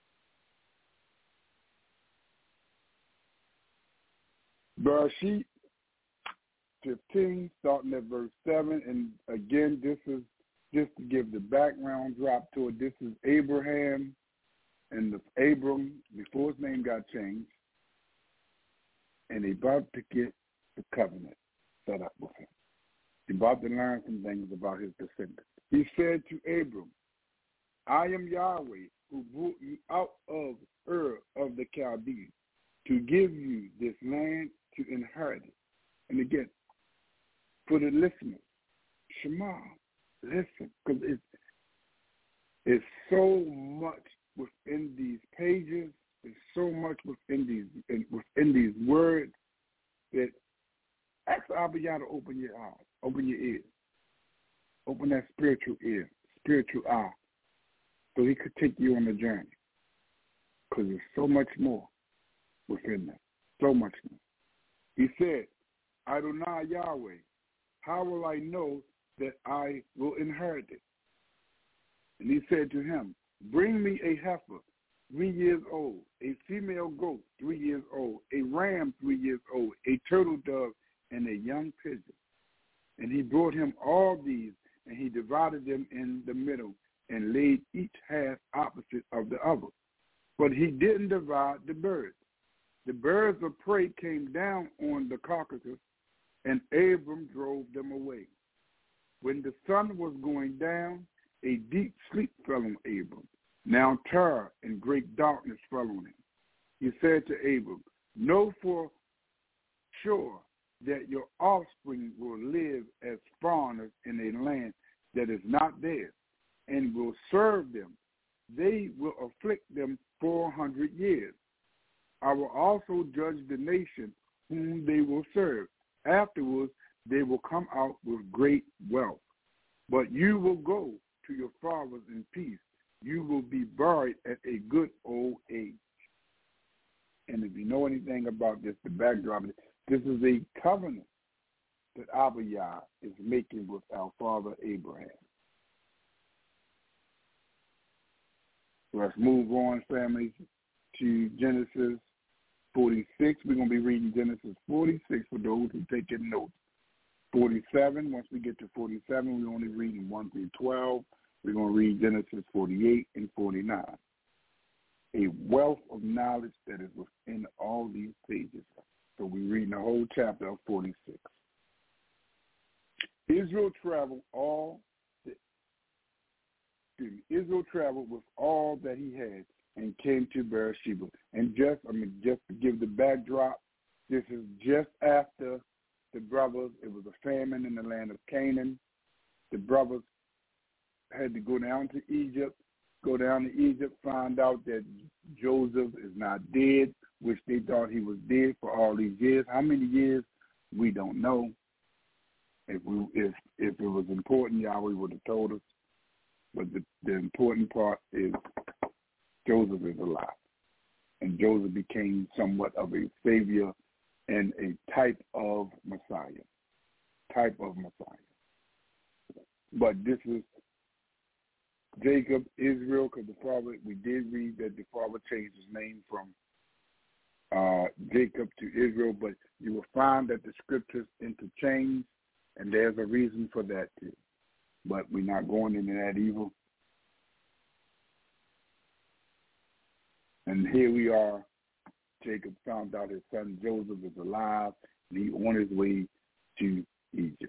Bereshit fifteen, starting at verse seven, and again, this is just to give the background drop to it. This is Abraham and the Abram before his name got changed, and he about to get the covenant set up with him. He about to learn some things about his descendants. He said to Abram, I am Yahweh who brought you out of Ur of the Chaldees to give you this land to inherit it. And again, for the listeners, Shema, listen, because it's, it's so much within these pages, there's so much within these within these words that Ask Abba Yah to open your eyes, open your ears, open that spiritual ear, spiritual eye, so he could take you on a journey. Because there's so much more within that, so much more. He said, Adonai Yahweh, how will I know that I will inherit it? And he said to him, bring me a heifer, three years old, a female goat, three years old, a ram, three years old, a turtle dove, and a young pigeon. And he brought him all these, and he divided them in the middle and laid each half opposite of the other. But he didn't divide the birds. The birds of prey came down on the carcasses, and Abram drove them away. When the sun was going down, a deep sleep fell on Abram. Now terror and great darkness fell on him. He said to Abram, know for sure that your offspring will live as foreigners in a land that is not theirs, and will serve them. They will afflict them four hundred years. I will also judge the nation whom they will serve. Afterwards, they will come out with great wealth. But you will go to your fathers in peace. You will be buried at a good old age. And if you know anything about this, the backdrop, this is a covenant that Abba Yah is making with our father Abraham. Let's move on, families, to Genesis forty-six. We're going to be reading Genesis forty-six for those who take in notes. forty-seven, once we get to forty-seven, we're only reading one through twelve. We're going to read Genesis forty-eight and forty-nine. A wealth of knowledge that is within all these pages. So we're reading the whole chapter of forty-six. Israel traveled all the, excuse me, Israel traveled with all that he had and came to Beersheba. And just, I mean, just to give the backdrop, this is just after the brothers, it was a famine in the land of Canaan. The brothers had to go down to Egypt, go down to Egypt, find out that Joseph is not dead, which they thought he was dead for all these years. How many years? We don't know. If we, if if it was important, Yahweh would have told us. But the, the important part is Joseph is alive. And Joseph became somewhat of a savior and a type of Messiah. Type of Messiah. But this is Jacob, Israel, because the father, we did read that the father changed his name from uh, Jacob to Israel, but you will find that the scriptures interchange, and there's a reason for that too. But we're not going into that evil. And here we are. Jacob found out his son Joseph is alive, and he's on his way to Egypt.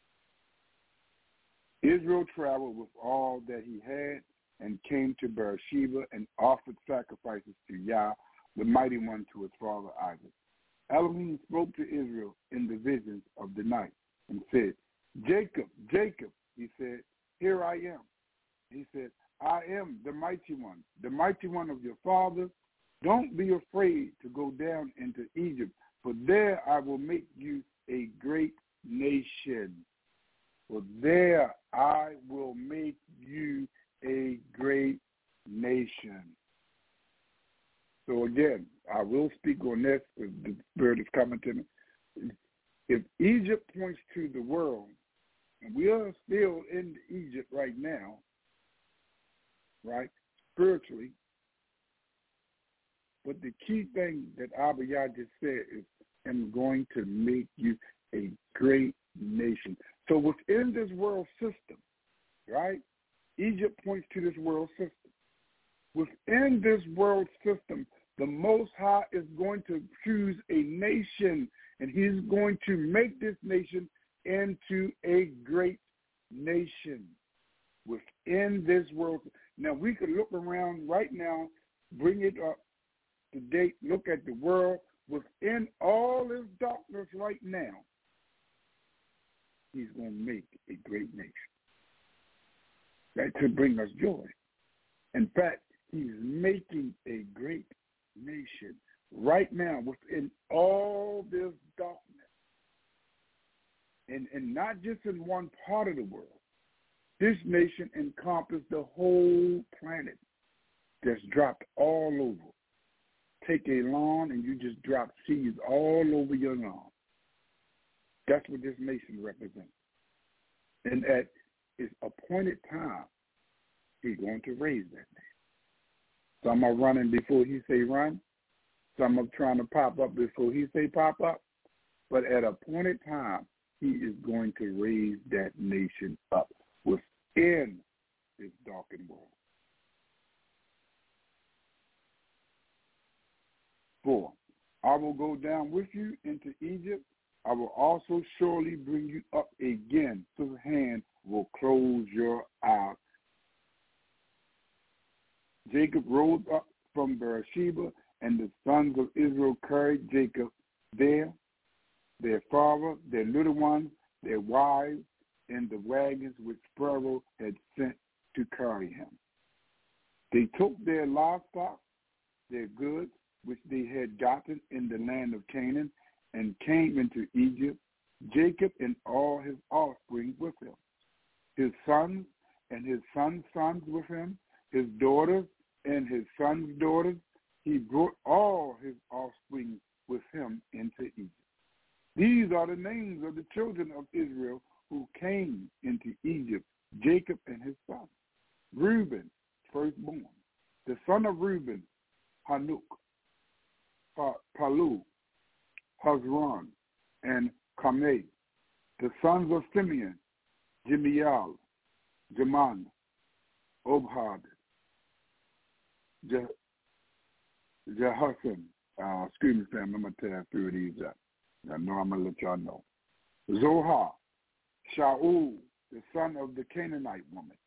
Israel traveled with all that he had and came to Beersheba and offered sacrifices to Yah, the mighty one, to his father Isaac. Elohim spoke to Israel in the visions of the night and said, Jacob, Jacob, he said, here I am. He said, I am the mighty one, the mighty one of your fathers. Don't be afraid to go down into Egypt, for there I will make you a great nation. For there I will make you a great nation. So again, I will speak on this if the Spirit is coming to me. If Egypt points to the world, and we are still in Egypt right now, right, spiritually, but the key thing that Abba Yah just said is, I'm going to make you a great nation. So within this world system, right, Egypt points to this world system. Within this world system, the Most High is going to choose a nation, and he's going to make this nation into a great nation within this world. Now, we could look around right now, bring it up to date, look at the world. Within all this darkness right now, he's going to make a great nation. That could bring us joy. In fact, he's making a great nation right now within all this darkness. and, and not just in one part of the world. This nation encompassed the whole planet, just dropped all over. Take a lawn and you just drop seeds all over your lawn. That's what this nation represents. And at its appointed time, he's going to raise that nation. Some are running before he say run. Some are trying to pop up before he say pop up. But at appointed time, he is going to raise that nation up within this darkened world. Four, I will go down with you into Egypt. I will also surely bring you up again. His hand will close your eyes. Jacob rose up from Beersheba, and the sons of Israel carried Jacob there, their father, their little ones, their wives, in the wagons which Pharaoh had sent to carry him. They took their livestock, their goods, which they had gotten in the land of Canaan, and came into Egypt, Jacob and all his offspring with him, his sons and his sons' sons with him, his daughters and his sons' daughters. He brought all his offspring with him into Egypt. These are the names of the children of Israel who came into Egypt, Jacob and his sons. Reuben, firstborn. The son of Reuben, Hanuk, Palu, Hezron, and Carmel. The sons of Simeon, Jemiel, Jaman, Obhad, Je- Jehoshaphat. Uh, excuse me, Sam, I'm going to tell through these up. I know I'm going to let y'all know. Zohar, Shaul, the son of the Canaanite woman.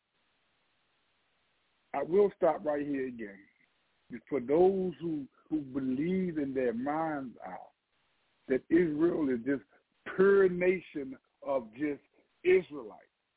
I will stop right here again. For those who, who believe in their mind's eye that Israel is this pure nation of just Israelites.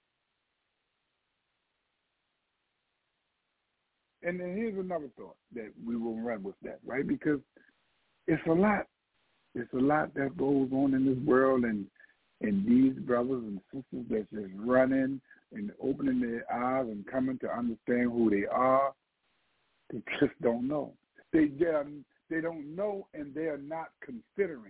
And then here's another thought that we will run with that, right? Because it's a lot. It's a lot that goes on in this world, and and these brothers and sisters that's just running and opening their eyes and coming to understand who they are, they just don't know. They they don't know, and they are not considering.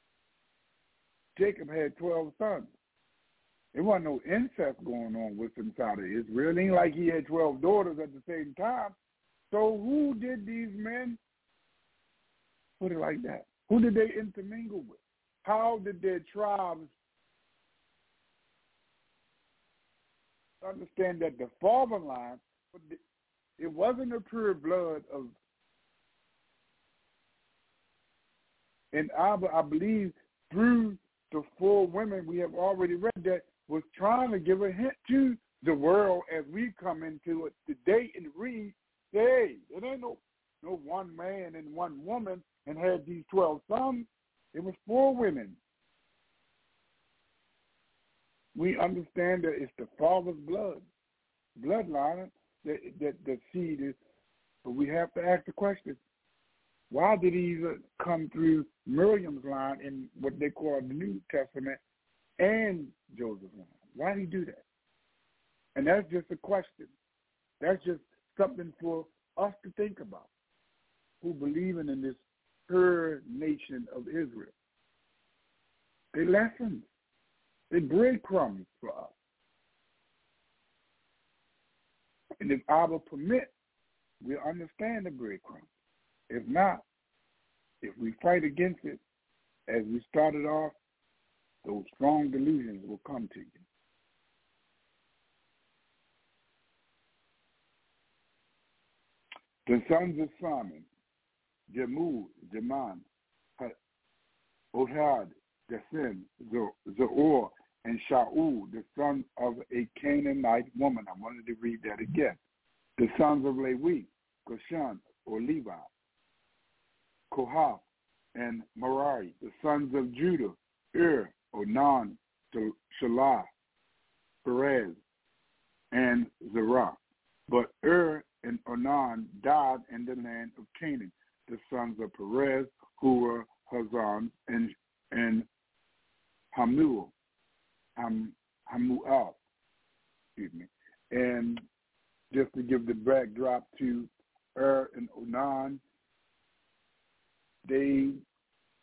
Jacob had twelve sons. There wasn't no incest going on with inside of Israel. It ain't like he had twelve daughters at the same time. So who did these men put it like that? Who did they intermingle with? How did their tribes understand that the father line, it wasn't a pure blood of, and I, I believe through the four women we have already read that was trying to give a hint to the world as we come into it today and read, hey, it ain't no, no one man and one woman and had these twelve sons. It was four women. We understand that it's the father's blood, bloodline that that, that seed is. But we have to ask the question: why did he come through Miriam's line in what they call the New Testament and Joseph's line? Why did he do that? And that's just a question. That's just something for us to think about, who believing in this pure nation of Israel. They lessons. They breadcrumbs for us. And if I will permit, we'll understand the breadcrumbs. If not, if we fight against it, as we started off, those strong delusions will come to you. The sons of Simon, Jemul, Jaman, Ohad, Gasim, Zoor, and Shaul, the son of a Canaanite woman. I wanted to read that again. The sons of Levi, Goshan, or Levi, Kohath, and Merari. The sons of Judah, Ur, Onan, Shelah, Perez, and Zerah. But Ur and Onan died in the land of Canaan. The sons of Perez, who were Hazan and and Hamuel.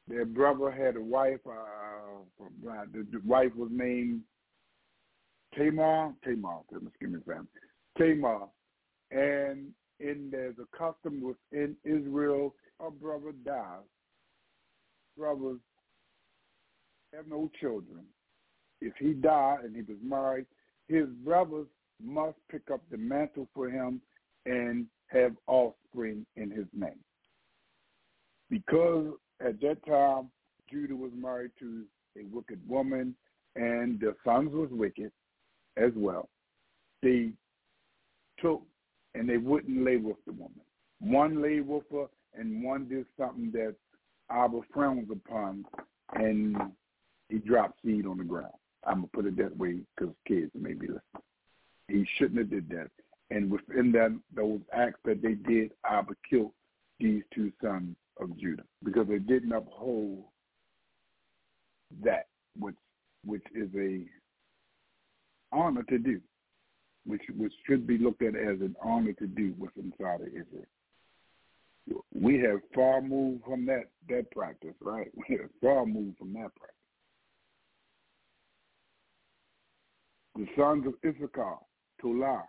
their brother had a wife. Uh, the, the wife was named Tamar. Tamar, excuse me, family. Tamar, and in there's a custom within Israel. A brother dies. Brothers have no children. If he died and he was married, his brothers must pick up the mantle for him and have offspring in his name. Because at that time, Judah was married to a wicked woman, and their sons was wicked as well. They took, and they wouldn't lay with the woman. One lay with her, and one did something that Abba frowns upon, and he dropped seed on the ground. I'm going to put it that way because kids may be listening. He shouldn't have did that. And within that, those acts that they did, Abba killed these two sons of Judah because they didn't uphold that, which which is a honor to do, which which should be looked at as an honor to do within inside of Israel. We have far moved from that that practice, right? We have far moved from that practice. The sons of Issachar, Tolah,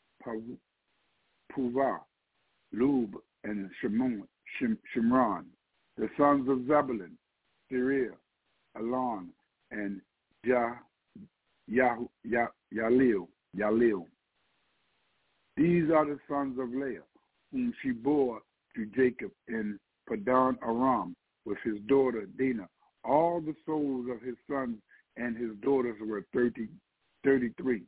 Puvah, Lub, and Shimon, Shimron. The sons of Zebulun, Siriah, Elon, and Ja, Yah, Yah, Yalil, Yalil. These are the sons of Leah, whom she bore to Jacob in Padan Aram with his daughter Dinah. All the souls of his sons and his daughters were thirty. thirty-three.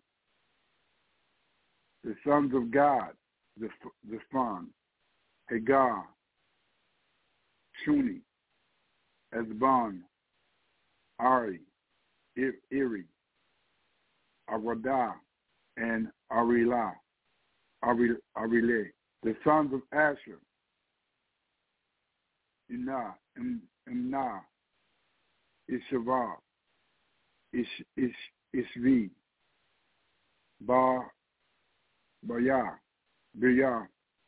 The sons of Gad, Zephon, Hagar, Shuni, Ezbon, Ari, Iri, Aradah, and Arilah, Arile. The sons of Asher, Inah, Imnah, Ishavar, Ish, Ish, Ishvi, Bar, Bayah, Biyah,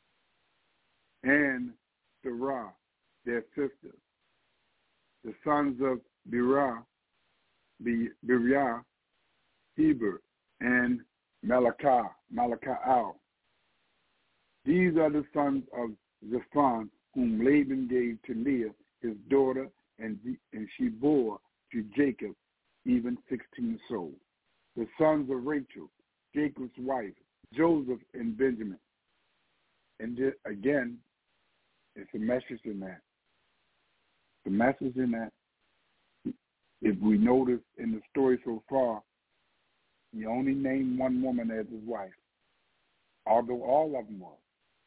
and Sarah, their sister. The sons of Birah, Biriah, Heber, and Malachah, Malachah. These are the sons of Zephon, whom Laban gave to Leah, his daughter, and, and she bore to Jacob even sixteen souls. The sons of Rachel, Jacob's wife, Joseph and Benjamin. And again, it's a message in that. The message in that, if we notice in the story so far, he only named one woman as his wife, although all of them were.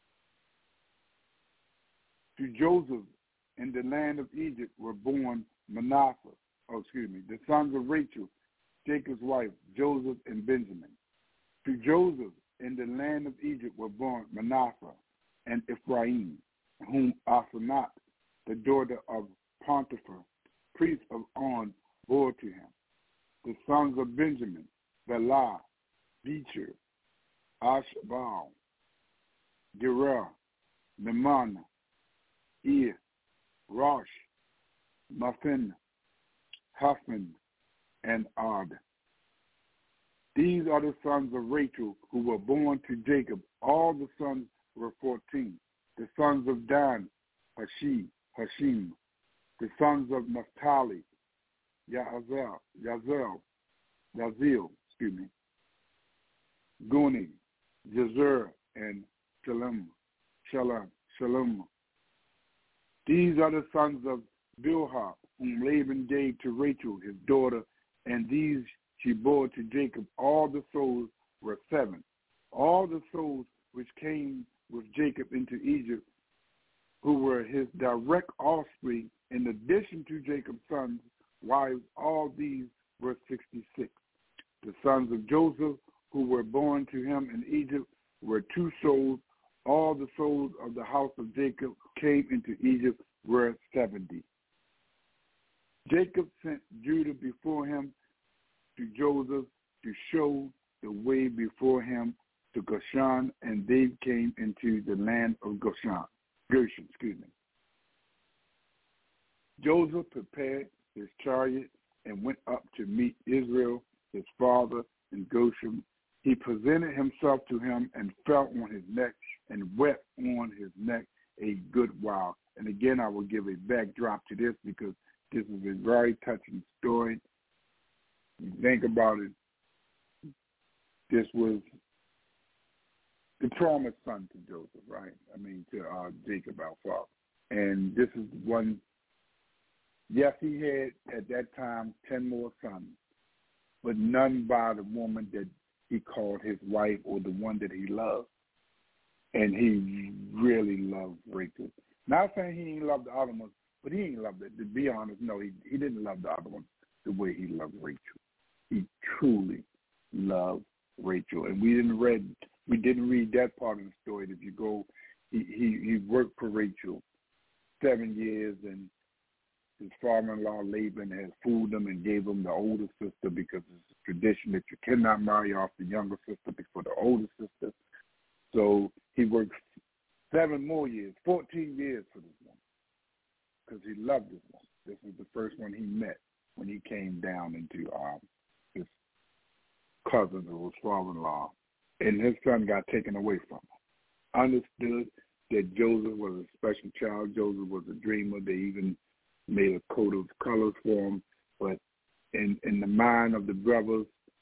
To Joseph in the land of Egypt were born Manasseh, oh, excuse me, the sons of Rachel, Jacob's wife, Joseph and Benjamin. To Joseph in the land of Egypt were born Manasseh and Ephraim, whom Asenath, the daughter of Potiphar, priest of On, bore to him. The sons of Benjamin, Bela, Becher, Ashbal, Gerar, Neman, Ir, Rosh, Muffin, Huffman, and Ard. These are the sons of Rachel who were born to Jacob. All the sons were fourteen. The sons of Dan, Hashi, Hashim. The sons of Naphtali, Yazel, Yazel, Yazil, excuse me, Guni, Jazer, and Shalom, Shalom, Shalom. These are the sons of Bilhah, whom Laban gave to Rachel, his daughter, and these she bore to Jacob. All the souls were seven. All the souls which came with Jacob into Egypt, who were his direct offspring, in addition to Jacob's sons, wives, all these were sixty-six. The sons of Joseph, who were born to him in Egypt, were two souls. All the souls of the house of Jacob came into Egypt were seventy. Jacob sent Judah before him to Joseph to show the way before him to Goshen, and they came into the land of Goshen. Goshen, excuse me. Joseph prepared his chariot and went up to meet Israel, his father, in Goshen. He presented himself to him and fell on his neck and wept on his neck a good while. And again, I will give a backdrop to this because this is a very touching story. You think about it, this was the promised son to Joseph, right? I mean, to uh, Jacob, our father. And this is one, yes, he had at that time ten more sons, but none by the woman that he called his wife or the one that he loved. And he really loved Rachel. Not saying he didn't love the other ones, but he didn't love it. To be honest, no, he, he didn't love the other ones the way he loved Rachel. He truly loved Rachel. And we didn't read we didn't read that part of the story. If you go, he, he, he worked for Rachel seven years, and his father-in-law Laban had fooled him and gave him the older sister because it's a tradition that you cannot marry off the younger sister before the older sister. So he worked seven more years, fourteen years for this woman because he loved this woman. This was the first one he met when he came down into um, his cousin or his father-in-law, and his son got taken away from him. Understood that Joseph was a special child. Joseph was a dreamer. They even made a coat of colors for him. But in, in the mind of the brothers,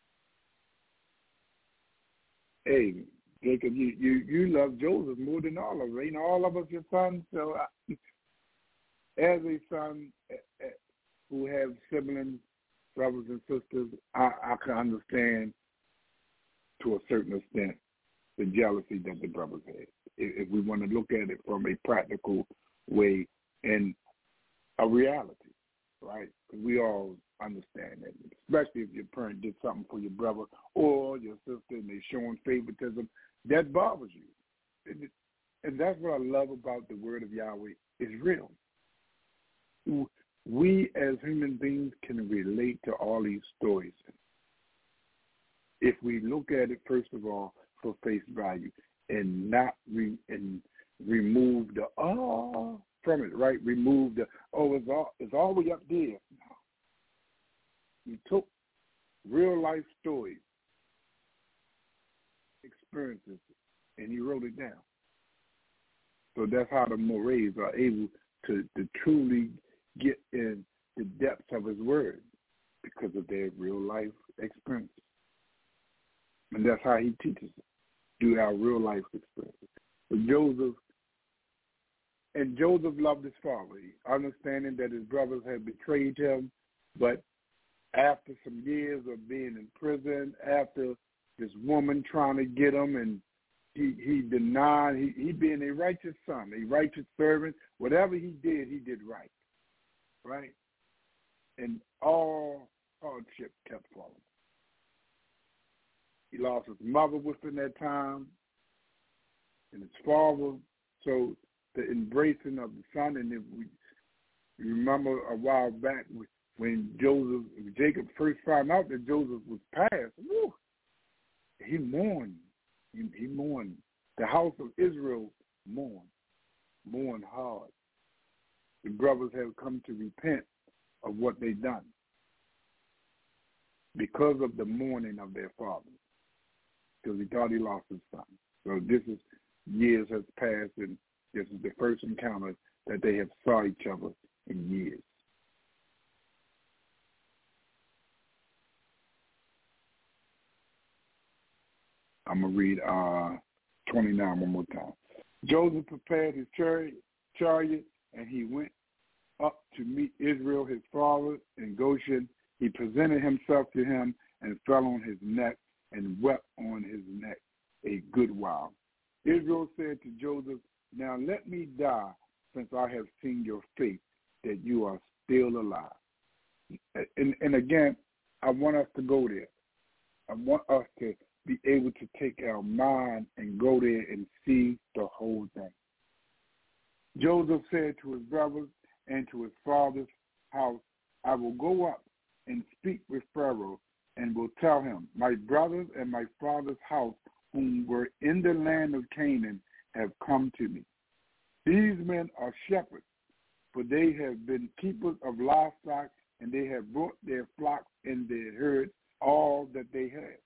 hey, Jacob, you, you, you love Joseph more than all of us. Ain't all of us your sons? So I, as a son uh, uh, who have siblings, brothers and sisters, I, I can understand to a certain extent the jealousy that the brothers had. If, if we want to look at it from a practical way and a reality, right? Because we all understand that, especially if your parent did something for your brother or your sister and they're showing favoritism, that bothers you. And, and that's what I love about the word of Yahweh. It's real. We as human beings can relate to all these stories if we look at it, first of all, for face value and not re- and remove the oh from it, right? Remove the oh, it's all it's all the way up there. No. You took real life stories, experiences, and you wrote it down. So that's how the Morays are able to, to truly get in the depths of his word because of their real life experiences. And that's how he teaches us, through our real life experiences. But Joseph, and Joseph loved his father, understanding that his brothers had betrayed him, but after some years of being in prison, after this woman trying to get him, and he, he denied, he, he being a righteous son, a righteous servant, whatever he did, he did right, right? And all hardship kept following. He lost his mother within that time and his father. So the embracing of the son, and if we you remember a while back when Joseph, Jacob first found out that Joseph was passed, woo, he mourned. He, he mourned. The house of Israel mourned, mourned hard. The brothers have come to repent of what they've done because of the mourning of their father, because he thought he lost his son. So this is, years has passed, and this is the first encounter that they have saw each other in years. I'm going to read uh, twenty-nine one more time. Joseph prepared his chariot, chariot, and he went up to meet Israel, his father, in Goshen. He presented himself to him and fell on his neck and wept on his neck a good while. Israel said to Joseph, now let me die, since I have seen your faith, that you are still alive. And, and again, I want us to go there. I want us to be able to take our mind and go there and see the whole thing. Joseph said to his brothers and to his father's house, I will go up and speak with Pharaoh and will tell him, my brothers and my father's house, whom were in the land of Canaan, have come to me. These men are shepherds for they have been keepers of livestock, and they have brought their flocks and their herds, all that they have.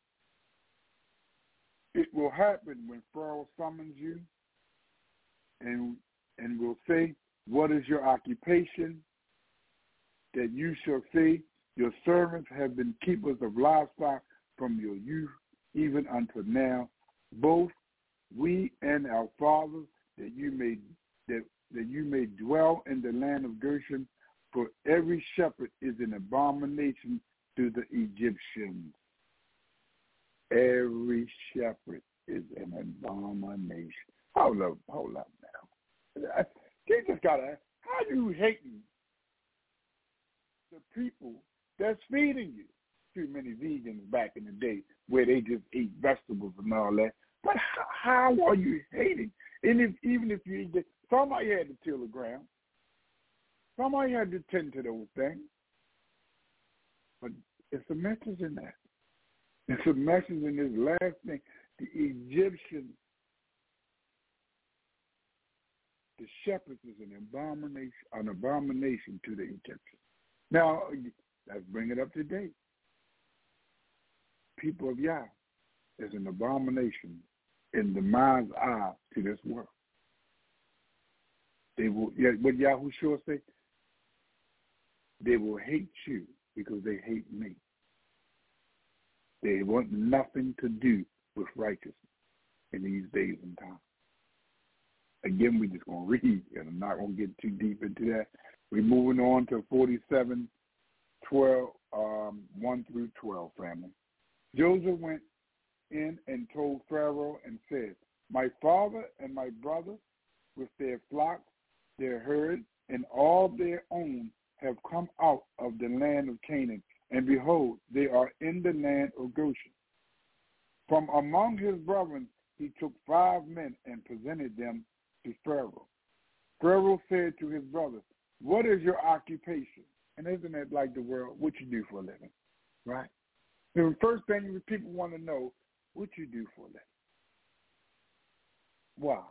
It will happen when Pharaoh summons you and, and will say, what is your occupation? That you shall say, your servants have been keepers of livestock from your youth even until now, both we and our fathers, that you may that, that you may dwell in the land of Goshen, for every shepherd is an abomination to the Egyptians. Every shepherd is an abomination. Hold up, hold up now. You just gotta, how you hating the people that's feeding you? Too many vegans back in the day where they just eat vegetables and all that. But how, how are you hating? And if, even if you eat it, somebody had to till the ground. Somebody had to tend to those things. But it's a message in that. It's a message in this last thing. The Egyptians, the shepherds is an abomination, an abomination to the Egyptians. Now, let's bring it up to date. People of Yah is an abomination in the mind's eye to this world. They will, yeah, what Yahushua say? They will hate you because they hate me. They want nothing to do with righteousness in these days and times. Again, we're just going to read, and I'm not going to get too deep into that. We're moving on to forty-seven, twelve, um, one through twelve, family. Joseph went in and told Pharaoh and said, my father and my brother with their flocks, their herds, and all their own have come out of the land of Canaan, and behold, they are in the land of Goshen. From among his brethren he took five men and presented them to Pharaoh. Pharaoh said to his brothers, what is your occupation? And isn't it like the world, what you do for a living, right? The first thing people want to know, what you do for a living. Wow.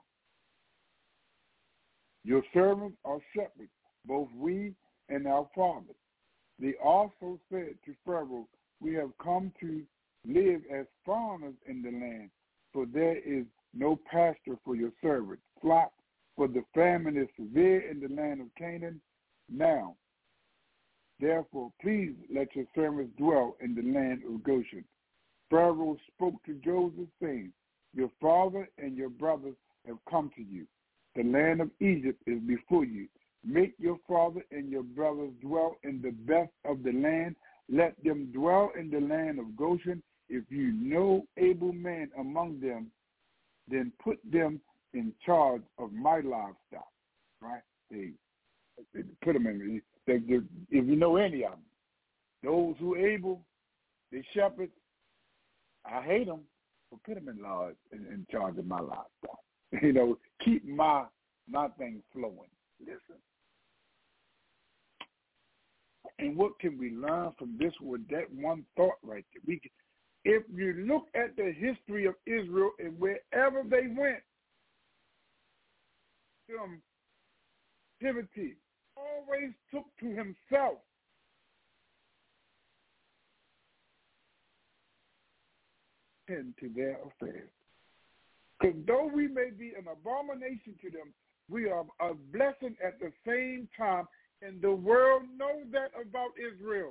Your servants are shepherds, both we and our fathers. They also said to Pharaoh, we have come to live as foreigners in the land, for there is no pasture for your servants, flock, for the famine is severe in the land of Canaan. Now, therefore, please let your servants dwell in the land of Goshen. Pharaoh spoke to Joseph, saying, your father and your brothers have come to you. The land of Egypt is before you. Make your father and your brothers dwell in the best of the land. Let them dwell in the land of Goshen. If you know able men among them, then put them in charge of my livestock. Right? They, they put them in. They, they, if you know any of them, those who are able, the shepherds, I hate them, but put them in large in, in charge of my livestock. You know, keep my my thing flowing. Listen. And what can we learn from this with that one thought right there? We, if you look at the history of Israel and wherever they went, some activity always took to himself. And to their affairs. Because though we may be an abomination to them, we are a blessing at the same time, and the world knows that about Israel.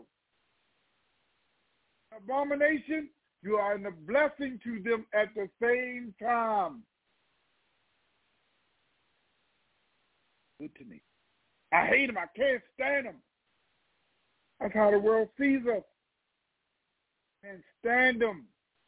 Abomination, you are a blessing to them at the same time. Good to me. I hate them. I can't stand them. That's how the world sees us. Can't stand them.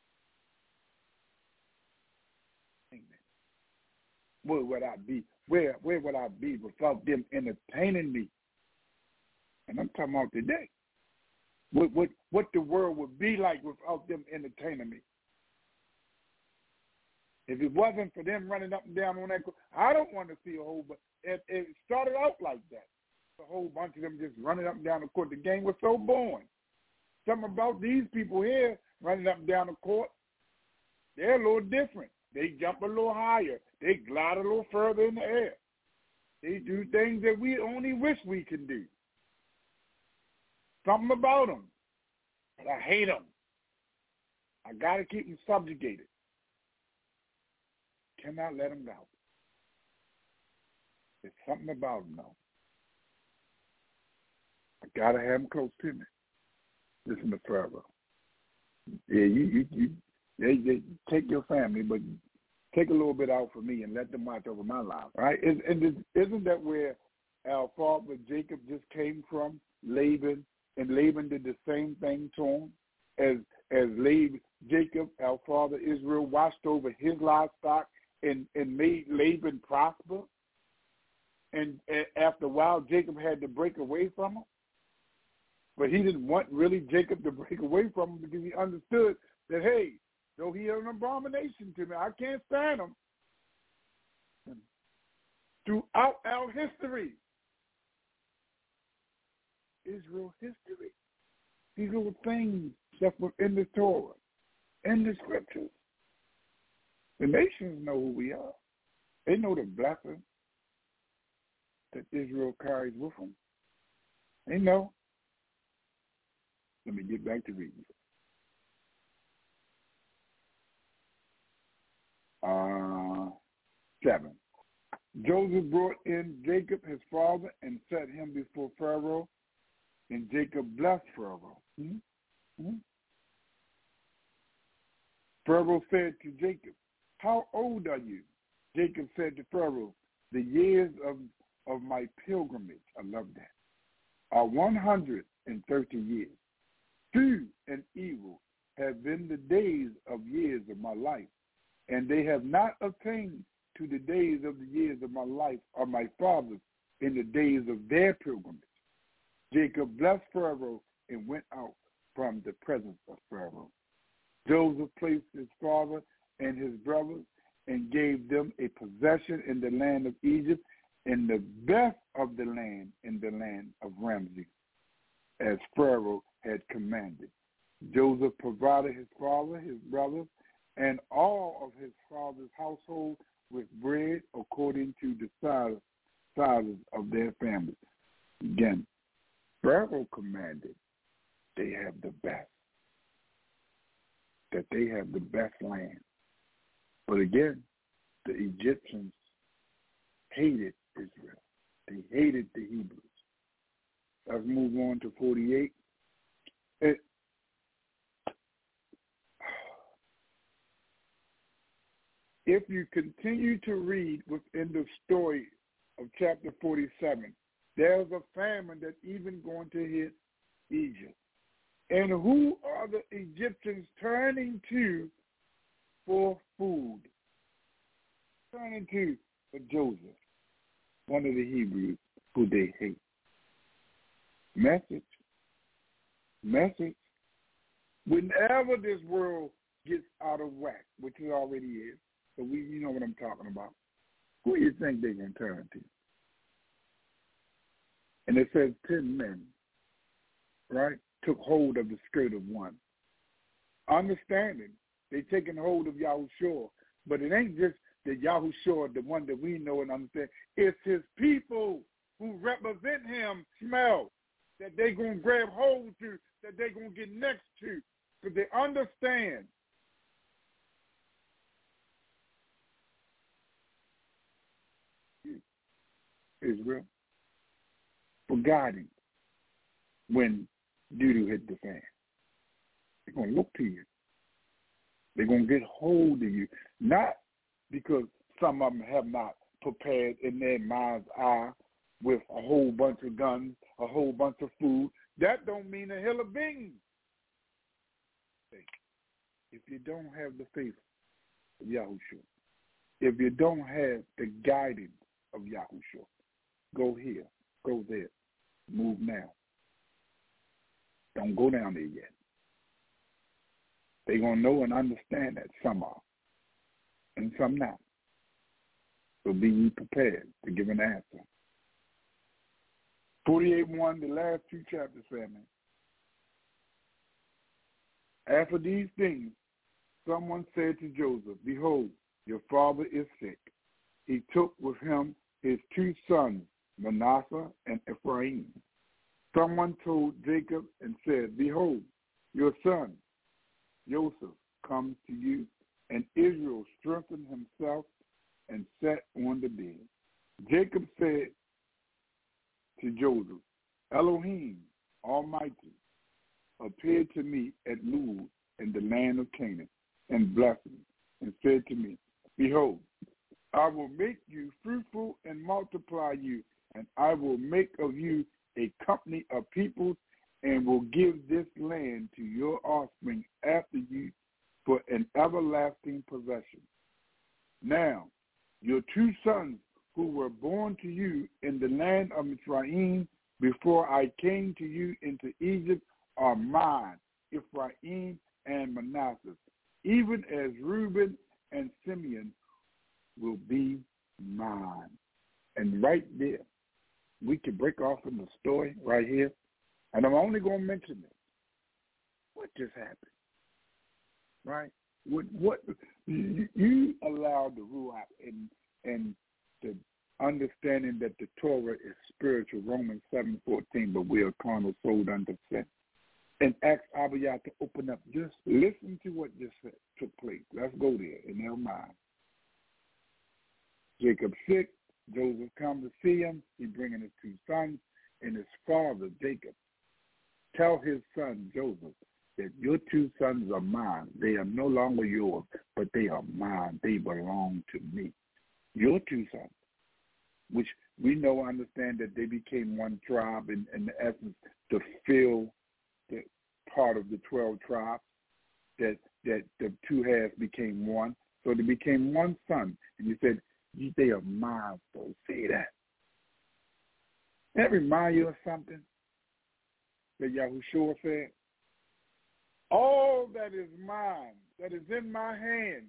Where would I be? Where where would I be without them entertaining me? And I'm talking about today. What what what the world would be like without them entertaining me? If it wasn't for them running up and down on that, I don't want to see a whole. But it, it started out like that. A whole bunch of them just running up and down the court. The game was so boring. Something about these people here running up and down the court, they're a little different. They jump a little higher. They glide a little further in the air. They do things that we only wish we could do. Something about them. But I hate them. I got to keep them subjugated. Cannot let them go. There's something about them, though. I got to have them close to me. Listen to Pharaoh. Yeah, you, you, you they, they take your family, but take a little bit out for me and let them watch over my life, right? And, and isn't that where our father Jacob just came from? Laban, and Laban did the same thing to him as as Laban, Jacob, our father Israel, watched over his livestock and, and made Laban prosper. And, and after a while, Jacob had to break away from him. But he didn't want really Jacob to break away from him because he understood that, hey, though he is an abomination to me, I can't stand him. And throughout our history, Israel history, these little things that were in the Torah, in the scriptures, the nations know who we are. They know the blessing that Israel carries with them. They know. Let me get back to reading. Uh, seven. Joseph brought in Jacob, his father, and set him before Pharaoh, and Jacob blessed Pharaoh. Hmm? Hmm? Pharaoh said to Jacob, how old are you? Jacob said to Pharaoh, the years of, of my pilgrimage, I love that, are one hundred thirty years. Few and evil have been the days of years of my life, and they have not attained to the days of the years of my life or my fathers in the days of their pilgrimage. Jacob blessed Pharaoh and went out from the presence of Pharaoh. Joseph placed his father and his brothers and gave them a possession in the land of Egypt and the best of the land in the land of Ramses, as Pharaoh had commanded. Joseph provided his father, his brothers, and all of his father's household with bread according to the size, sizes of their families. Again, Pharaoh commanded they have the best, that they have the best land. But again, the Egyptians hated Israel. They hated the Hebrews. Let's move on to forty-eight. It, if you continue to read within the story of chapter forty-seven, there's a famine that's even going to hit Egypt. And who are the Egyptians turning to for food? Turning to for Joseph, one of the Hebrews who they hate. Message. Message. Whenever this world gets out of whack, which it already is, so we, you know what I'm talking about, who do you think they're going to turn to? And it says ten men, right, took hold of the skirt of one. Understanding, they taking hold of Yahushua, but it ain't just the Yahushua, the one that we know and understand. It's his people who represent him, smell, that they're going to grab hold to, that they're going to get next to, because they understand. Israel, for guiding when doo-doo hit the fan. They're going to look to you. They're going to get hold of you, not because some of them have not prepared in their mind's eye with a whole bunch of guns, a whole bunch of food. That don't mean a hill of beans. If you don't have the faith of Yahushua, if you don't have the guidance of Yahushua, go here, go there, move now. Don't go down there yet. They're going to know and understand that some are, and some not. So be ye prepared to give an answer. forty-eight one, the last two chapters, family. After these things, someone said to Joseph, behold, your father is sick. He took with him his two sons, Manasseh and Ephraim. Someone told Jacob and said, behold, your son, Joseph, comes to you, and Israel strengthened himself and sat on the bed. Jacob said to Joseph, Elohim, Almighty, appeared to me at Luz in the land of Canaan and blessed me and said to me, behold, I will make you fruitful and multiply you, and I will make of you a company of peoples and will give this land to your offspring after you for an everlasting possession. Now, your two sons who were born to you in the land of Mizraim before I came to you into Egypt are mine, Ephraim and Manasseh, even as Reuben and Simeon will be mine. And right there, we can break off in the story right here, and I'm only going to mention this. What just happened? Right? What, what you, you allowed the Ruach and, and the understanding that the Torah is spiritual, Romans seven fourteen, but we are carnal, sold under sin. And ask Abiyah to open up. Just listen to what just took place. Let's go there in their mind. Jacob sick. Joseph come to see him. He bringing his two sons and his father, Jacob. Tell his son, Joseph, that your two sons are mine. They are no longer yours, but they are mine. They belong to me. Your two sons, which we know, understand that they became one tribe in, in the essence to fill the part of the twelve tribes, that, that the two halves became one. So they became one son. And you said, they are mine, so say that. That remind you of something that Yahushua said? All that is mine, that is in my hand,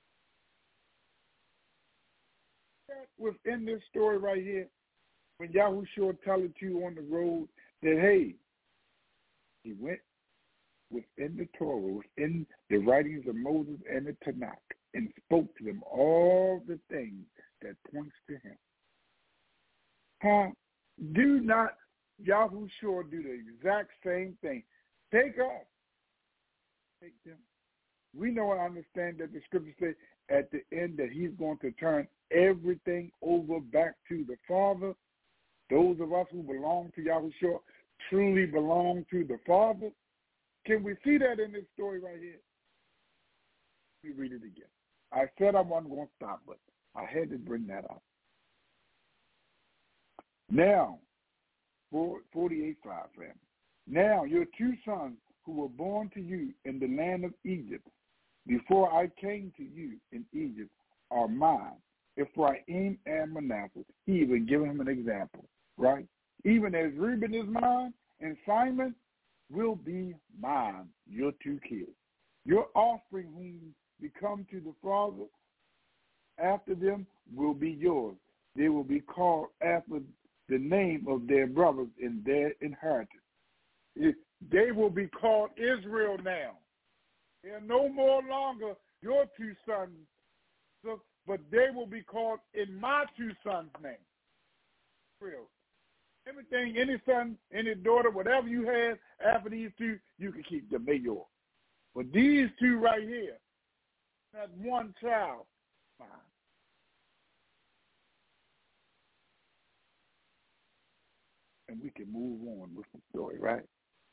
that within this story right here, when Yahushua tell it to you on the road that, hey, he went within the Torah, within the writings of Moses and the Tanakh, and spoke to them all the things that points to him. Huh? Do not, Yahushua do the exact same thing. Take off. Take them. We know and understand that the scripture says at the end that he's going to turn everything over back to the Father. Those of us who belong to Yahushua truly belong to the Father. Can we see that in this story right here? Let me read it again. I said I wasn't going to stop, but I had to bring that up. Now, forty-eight five, family. Now your two sons who were born to you in the land of Egypt, before I came to you in Egypt, are mine, Ephraim and Manasseh. He even gave him an example, right? Even as Reuben is mine and Simon will be mine, your two kids. Your offspring whom become to the Father after them will be yours. They will be called after the name of their brothers in their inheritance. It, they will be called Israel now. They are no more longer your two sons, so, but they will be called in my two sons' name. Israel. Everything, any son, any daughter, whatever you have after these two, you can keep them. They're yours. But these two right here, that one child, fine. And we can move on with the story, right?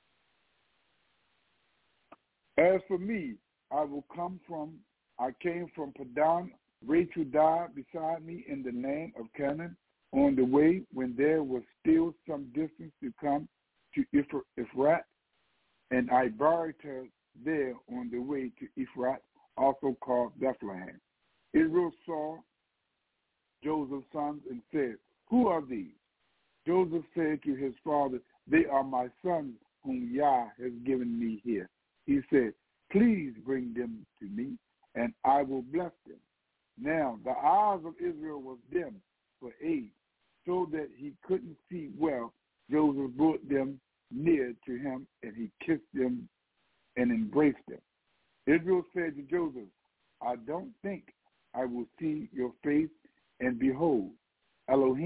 As for me, I will come from, I came from Padan. Rachel died beside me in the land of Canaan on the way when there was still some distance to come to Ephrat, and I buried her there on the way to Ephrat, also called Bethlehem. Israel saw Joseph's sons and said, who are these? Joseph said to his father, they are my sons whom Yah has given me here. He said, please bring them to me, and I will bless them. Now the eyes of Israel was dim for age, so that he couldn't see well. Joseph brought them near to him, and he kissed them and embraced them. Israel said to Joseph, I don't think I will see your face, and behold, Elohim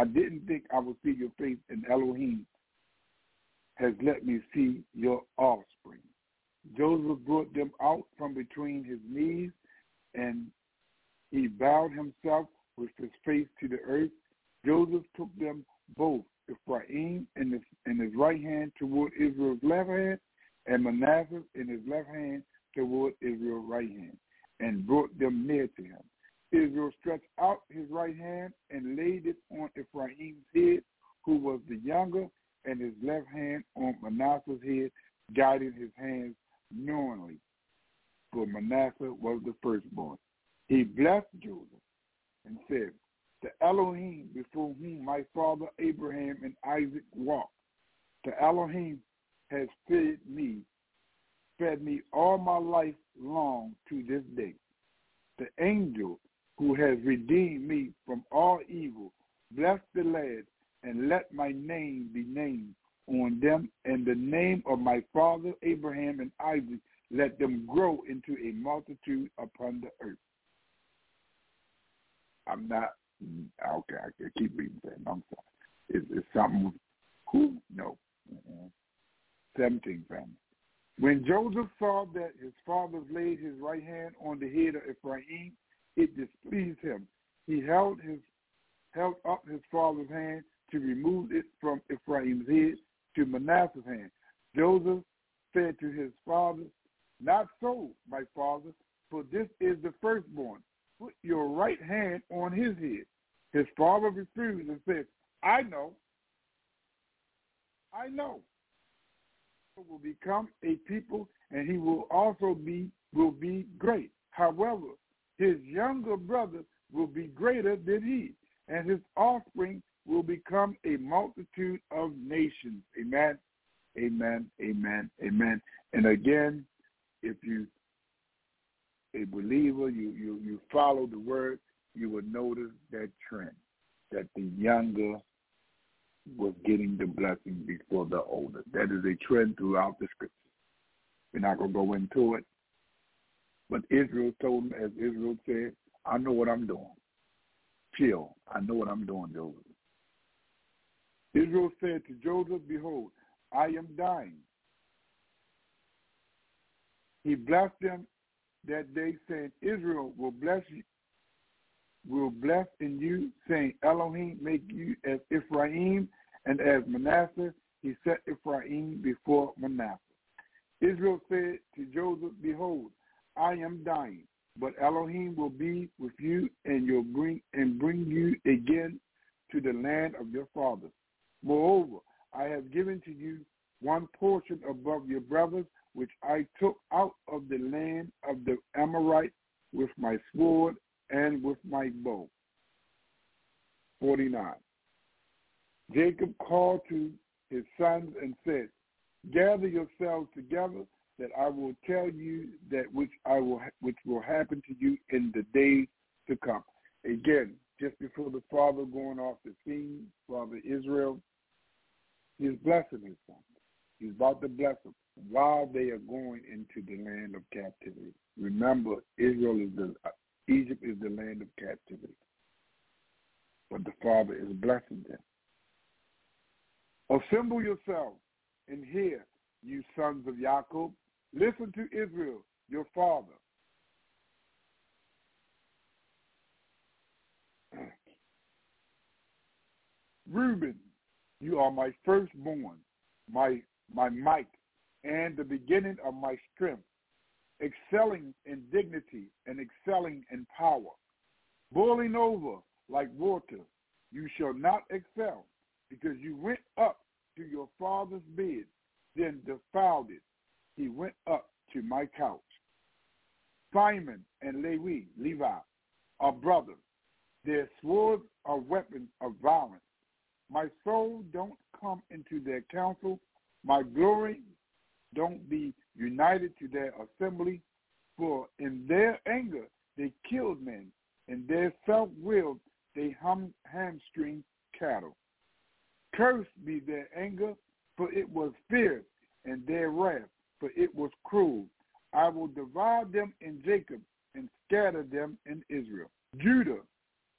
I didn't think I would see your face, and Elohim has let me see your offspring. Joseph brought them out from between his knees, and he bowed himself with his face to the earth. Joseph took them both, Ephraim in his, in his right hand toward Israel's left hand, and Manasseh in his left hand toward Israel's right hand, and brought them near to him. Israel stretched out his right hand and laid it on Ephraim's head, who was the younger, and his left hand on Manasseh's head, guiding his hands knowingly, for Manasseh was the firstborn. He blessed Joseph and said, the Elohim before whom my father Abraham and Isaac walked, the Elohim has fed me, fed me all my life long to this day. The angel who has redeemed me from all evil, bless the lads, and let my name be named on them, and the name of my father Abraham and Isaac, let them grow into a multitude upon the earth. I'm not, okay, I can keep reading that. I'm sorry. It's, it's something, who? No. Uh-uh. seventeen, family. When Joseph saw that his father laid his right hand on the head of Ephraim, it displeased him. He held his held up his father's hand to remove it from Ephraim's head to Manasseh's hand. Joseph said to his father, not so, my father, for this is the firstborn. Put your right hand on his head. His father refused and said, I know, I know. He will become a people, and he will also be will be great. However, his younger brother will be greater than he, and his offspring will become a multitude of nations. Amen, amen, amen, amen. And again, if you a believer, you, you, you follow the word, you will notice that trend, that the younger was getting the blessing before the older. That is a trend throughout the scriptures. We're not going to go into it. But Israel told him, as Israel said, I know what I'm doing. Chill. I know what I'm doing, Joseph. Israel said to Joseph, behold, I am dying. He blessed them that day, saying, Israel will bless you, will bless in you, saying, Elohim make you as Ephraim, and as Manasseh, he set Ephraim before Manasseh. Israel said to Joseph, behold, I am dying, but Elohim will be with you, and you'll bring and bring you again to the land of your fathers. Moreover, I have given to you one portion above your brothers, which I took out of the land of the Amorites with my sword and with my bow. forty-nine. Jacob called to his sons and said, gather yourselves together, that I will tell you that which I will which will happen to you in the days to come. Again, just before the father going off the scene, Father Israel, he's blessing his son. He's about to bless them while they are going into the land of captivity. Remember, Israel is the uh, Egypt is the land of captivity, but the Father is blessing them. Assemble yourselves and hear, you sons of Jacob. Listen to Israel, your father. Reuben, you are my firstborn, my my might, and the beginning of my strength, excelling in dignity and excelling in power. Boiling over like water, you shall not excel, because you went up to your father's bed, then defiled it. He went up to my couch. Simon and Levi, Levi are brothers. Their swords are weapons of violence. My soul don't come into their counsel. My glory don't be united to their assembly. For in their anger they killed men. In their self-will they hum, hamstring cattle. Cursed be their anger, for it was fierce, and their wrath, for it was cruel. I will divide them in Jacob and scatter them in Israel. Judah,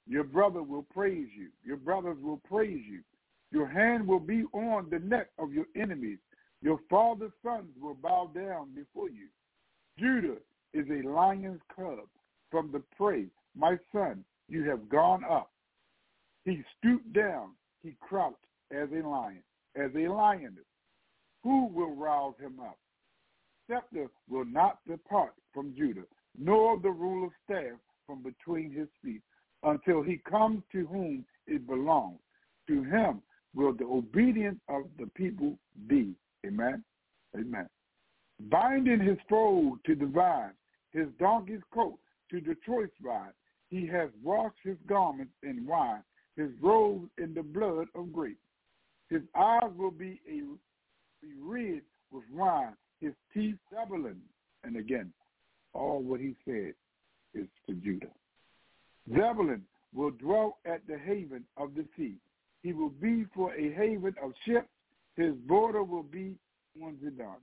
Your brother will praise you. Your brothers will praise you. Your hand will be on the neck of your enemies. Your father's sons will bow down before you. Judah is a lion's cub from the prey. My son, you have gone up. He stooped down. He crouched as a lion, as a lioness. Who will rouse him up? Scepter will not depart from Judah, nor the ruler's staff from between his feet, until he comes to whom it belongs. To him will the obedience of the people be. Amen. Amen. Binding his foal to the vine, his donkey's coat to the choice vine. He has washed his garments in wine, his robes in the blood of grapes. His eyes will be, a, be red with wine, his teeth Zebulun. And again, all what he said is to Judah. Zebulun will dwell at the haven of the sea. He will be for a haven of ships. His border will be on Zidon.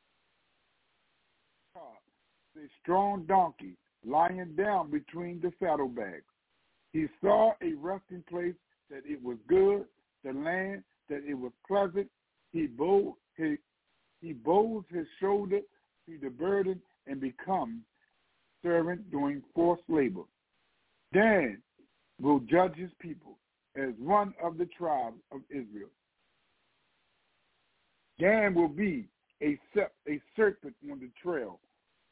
A strong donkey lying down between the saddlebags. He saw a resting place, that it was good, the land, that it was pleasant. He bowed his, he bows his shoulder to the burden and becomes servant doing forced labor. Dan will judge his people as one of the tribes of Israel. Dan will be a, sep- a serpent on the trail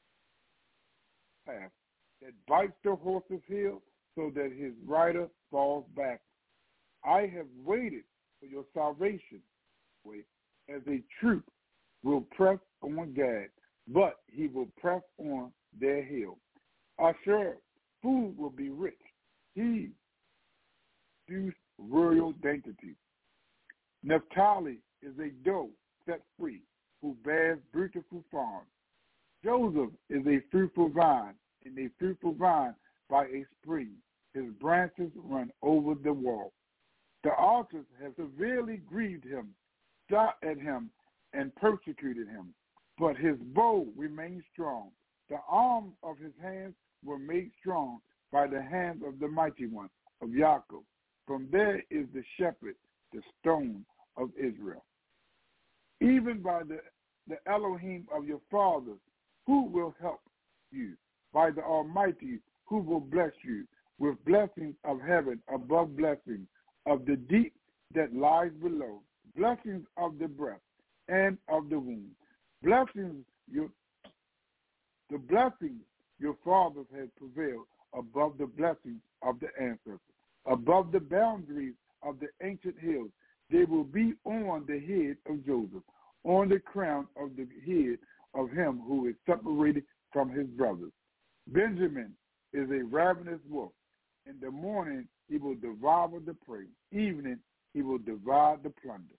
path that bites the horse's heel so that his rider falls back. I have waited for your salvation. Wait, as a troop will press on Gad, but he will press on their heel. Asher, food will be rich. He produce royal dainty. Naphtali is a doe set free, who bears beautiful fawns. Joseph is a fruitful vine, and a fruitful vine by a spring. His branches run over the wall. The altars have severely grieved him, shot at him, and persecuted him. But his bow remained strong. The arms of his hands were made strong by the hands of the mighty one of Yaakov. From there is the shepherd, the stone of Israel. Even by the, the Elohim of your fathers, who will help you? By the Almighty, who will bless you with blessings of heaven above blessings of the deep that lies below, blessings of the breast and of the womb, blessings your the blessings your fathers had prevailed above the blessings of the ancestors, above the boundaries of the ancient hills. They will be on the head of Joseph, on the crown of the head of him who is separated from his brothers. Benjamin is a ravenous wolf. In the morning he will devour the prey. Evening he will divide the plunder.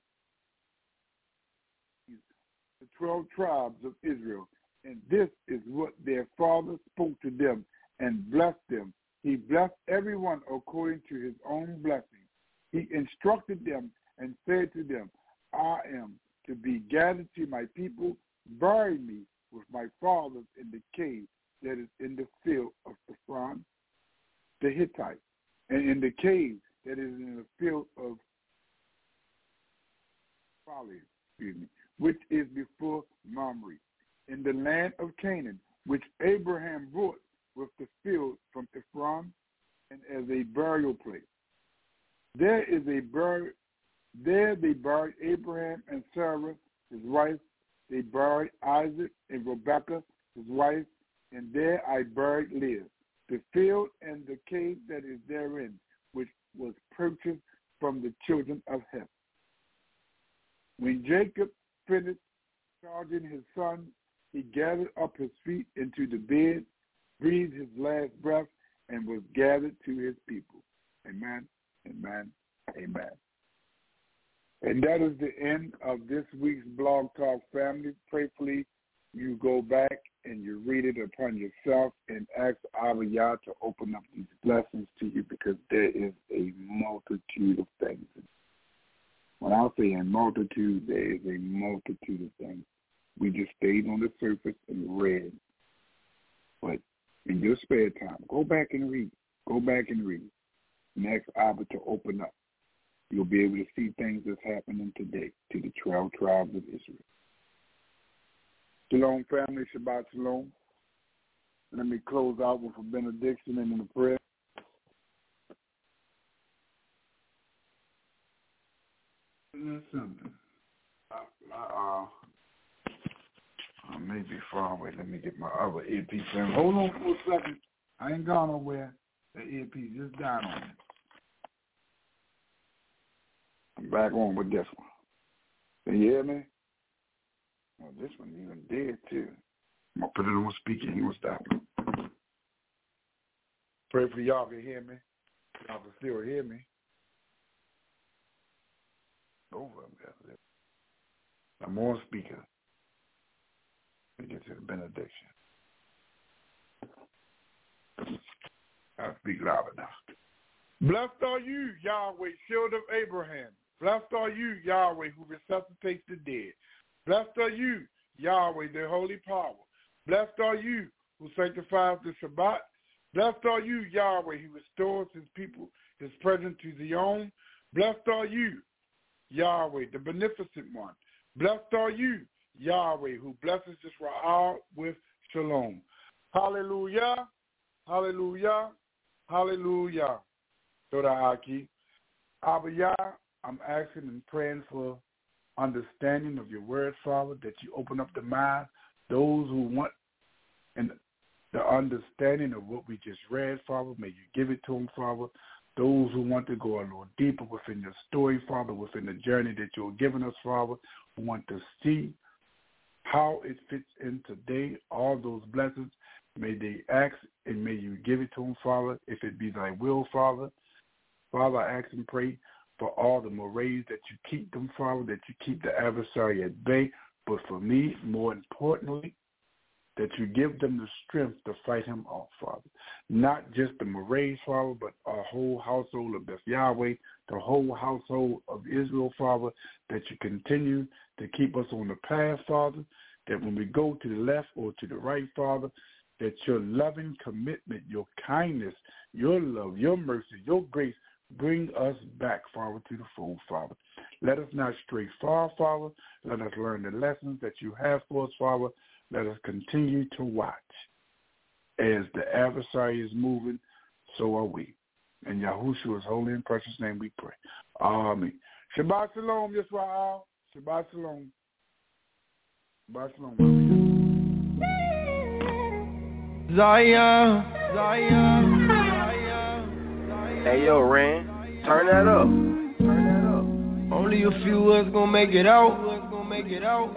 The twelve tribes of Israel, and this is what their father spoke to them and blessed them. He blessed everyone according to his own blessing. He instructed them and said to them, I am to be gathered to my people. Bury me with my fathers in the cave that is in the field of Ephron, the Hittite, and in the cave that is in the field of Folly, excuse me, which is before Mamre, in the land of Canaan, which Abraham brought with the field from Ephron, and as a burial place. There is a bur- There they buried Abraham and Sarah, his wife. They buried Isaac and Rebekah, his wife, and there I buried Leah. The field and the cave that is therein, which was purchased from the children of Heth. When Jacob finished charging his son, he gathered up his feet into the bed, breathed his last breath, and was gathered to his people. Amen, amen, amen. And that is the end of this week's Blog Talk family. Prayfully, you go back and you read it upon yourself and ask Abba Yah to open up these blessings to you, because there is a multitude of things. When I say a multitude, there is a multitude of things. We just stayed on the surface and read. But in your spare time, go back and read. Go back and read. next hour to open up. You'll be able to see things that's happening today to the twelve tribes of Israel. Shalom, family. Shabbat shalom. Let me close out with a benediction and a prayer. Something. I, I, uh, I may be far away. Let me get my other earpiece in. Hold on for a second. I ain't gone nowhere. The earpiece just died on me. I'm back on with this one. Can you hear me? Oh, this one even dead too. I'm gonna put it on speaker. He will stop. Pray for y'all can hear me. Y'all can still hear me. Over there. I'm on speaker. Let me get to the benediction. I'll speak loud enough. Blessed are you, Yahweh, shield of Abraham. Blessed are you, Yahweh, who resuscitates the dead. Blessed are you, Yahweh, the holy power. Blessed are you, who sanctifies the Shabbat. Blessed are you, Yahweh, who restores his people, his presence to Zion. Blessed are you, Yahweh, the beneficent one. Blessed are you, Yahweh, who blesses Israel with shalom. Hallelujah, hallelujah, hallelujah. Toda Aki. Abba Yah, I'm asking and praying for understanding of your word, Father, that you open up the mind, those who want and the understanding of what we just read, Father, may you give it to them, Father. Those who want to go a little deeper within your story, Father, within the journey that you're giving us, Father, who want to see how it fits in today, all those blessings, may they ask and may you give it to them, Father, if it be thy will, Father. Father, I ask and pray for all the mores that you keep them, Father, that you keep the adversary at bay, but for me, more importantly, that you give them the strength to fight him off, Father. Not just the mores, Father, but our whole household of Beth Yahweh, the whole household of Israel, Father, that you continue to keep us on the path, Father, that when we go to the left or to the right, Father, that your loving commitment, your kindness, your love, your mercy, your grace, bring us back, Father, to the fold, Father. Let us not stray far, Father. Let us learn the lessons that you have for us, Father. Let us continue to watch. As the adversary is moving, so are we. In Yahushua's holy and precious name we pray. Amen. Shabbat shalom, Yisrael. Shabbat shalom. Shabbat shalom. Zion, Zion, Zion. Hey, yo, Ren, turn that up. Turn that up. Only a few of us gonna make it out. Gonna make it out.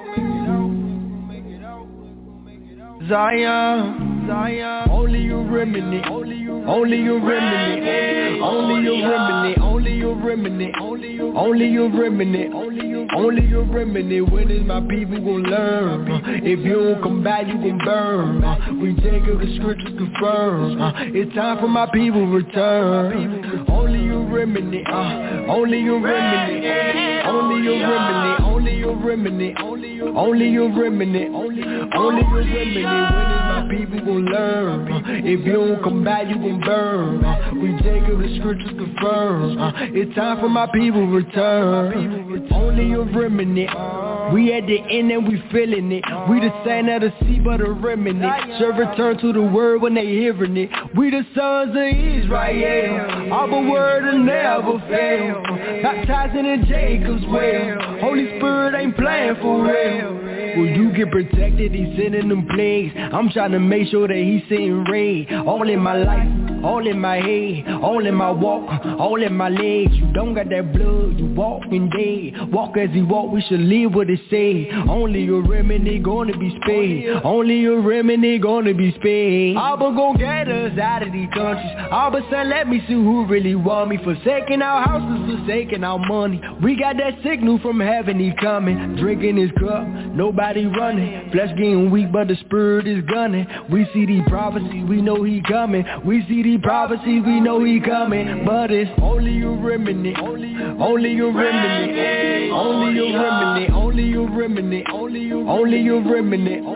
Zion, Zion, only you remnant, only you, only you remnant, only you remnant, only you remnant, only you, only you remnant, only you, only you remnant. When is my people gonna learn? If you don't come back, you gon' burn. We take of the scriptures confirm. It's time for my people return. Only you remnant, uh, only you remnant, only you remnant, only you remnant, only you, only you remnant, only, only you remnant. When is my people gon' learn? If you don't come back, you gon' burn. We take of the scriptures confirm. It's time for my people return. Only a remnant. We at the end and we feeling it. We the sand of the sea but a remnant. Should return to the word when they hearing it. We the sons of Israel. Our word will never fail. Baptizing in Jacob's well. Holy Spirit ain't playing for real. Will you get protected? He's sending them plagues. I'm trying to make sure that he's sending rain. All in my life, all in my head, all in my walk, all in my legs. You don't got that blood, you walking dead. Walk as he walk, we should live what it say. Only a remnant gonna be spared. Only a remnant gonna be spared. Abba gon' get us out of these countries. Abba said, let me see who really want me. Forsaking our houses, forsaking our money. We got that signal from heaven, he coming. Drinking his cup, nobody running. Flesh getting weak, but the spirit is gunning. We see these prophecies, we know he coming. We see these prophecies, we know he coming. But it's only a remnant. Only a remnant. Only a remnant. Only a remnant. Only a remnant. Only a remnant.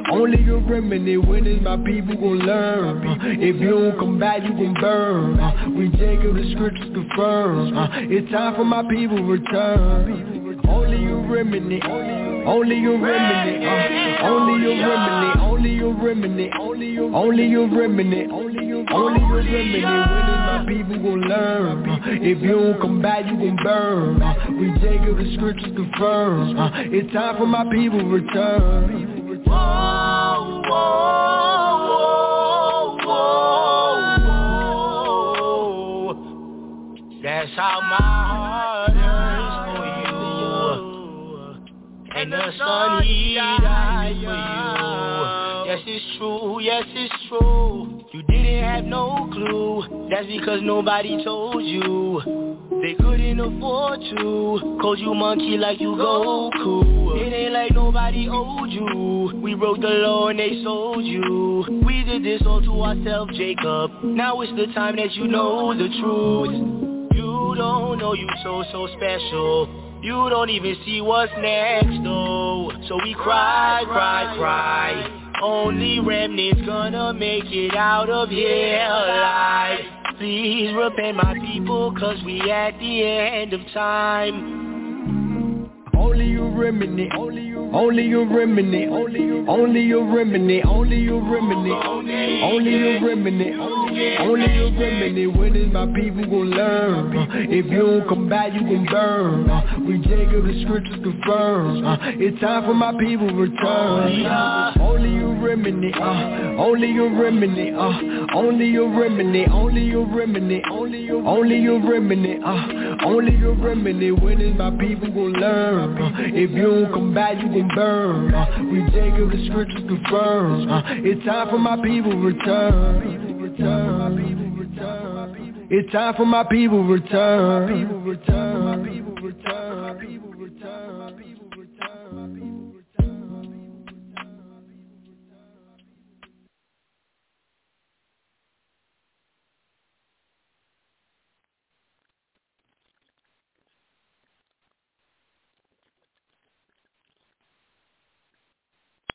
Only a remnant, when is my people gon' learn? Uh, if you don't come back, you gon' burn. Uh, we Jacob, the scriptures confirm. Uh, it's time for my people return. Only a remnant, only a remnant, uh, only a remnant, only a remnant, only a only a remnant, only a only a remnant. When is my people gon' learn? Uh, if you don't come back, you gon' burn. Uh, we Jacob, the scriptures confirm. Uh, it's time for my people return. Whoa, whoa, whoa, whoa. That's how my heart hurts for you, and the sun he died for you. Yes, it's true, yes, it's true. You didn't have no clue. That's because nobody told you. They couldn't afford to. Cause you monkey like you Goku. It ain't like nobody owed you. We broke the law and they sold you. We did this all to ourselves, Jacob. Now it's the time that you know the truth. You don't know you so, so special. You don't even see what's next, though. So we cry, cry, cry. Only remnants gonna make it out of here alive. Please repent my people, cause we at the end of time. Only a remnant, only a only a remnant, only a only a remnant, only a remnant, only a remnant, only a remnant. When is my people gon' learn? Uh, if you don't come back, you gon' burn. Uh, we Jacob, the scriptures confirm. Uh, it's time for my people return. Uh, only a remnant, uh, only a remnant, uh, only a remnant, only a remnant, only a only a remnant, uh, only a remnant. When is my people gon' learn? Uh, if you don't come back, you gon' burn. Uh, we Jacob, the scriptures confirm. Uh, it's time for my people return. It's time for my people return.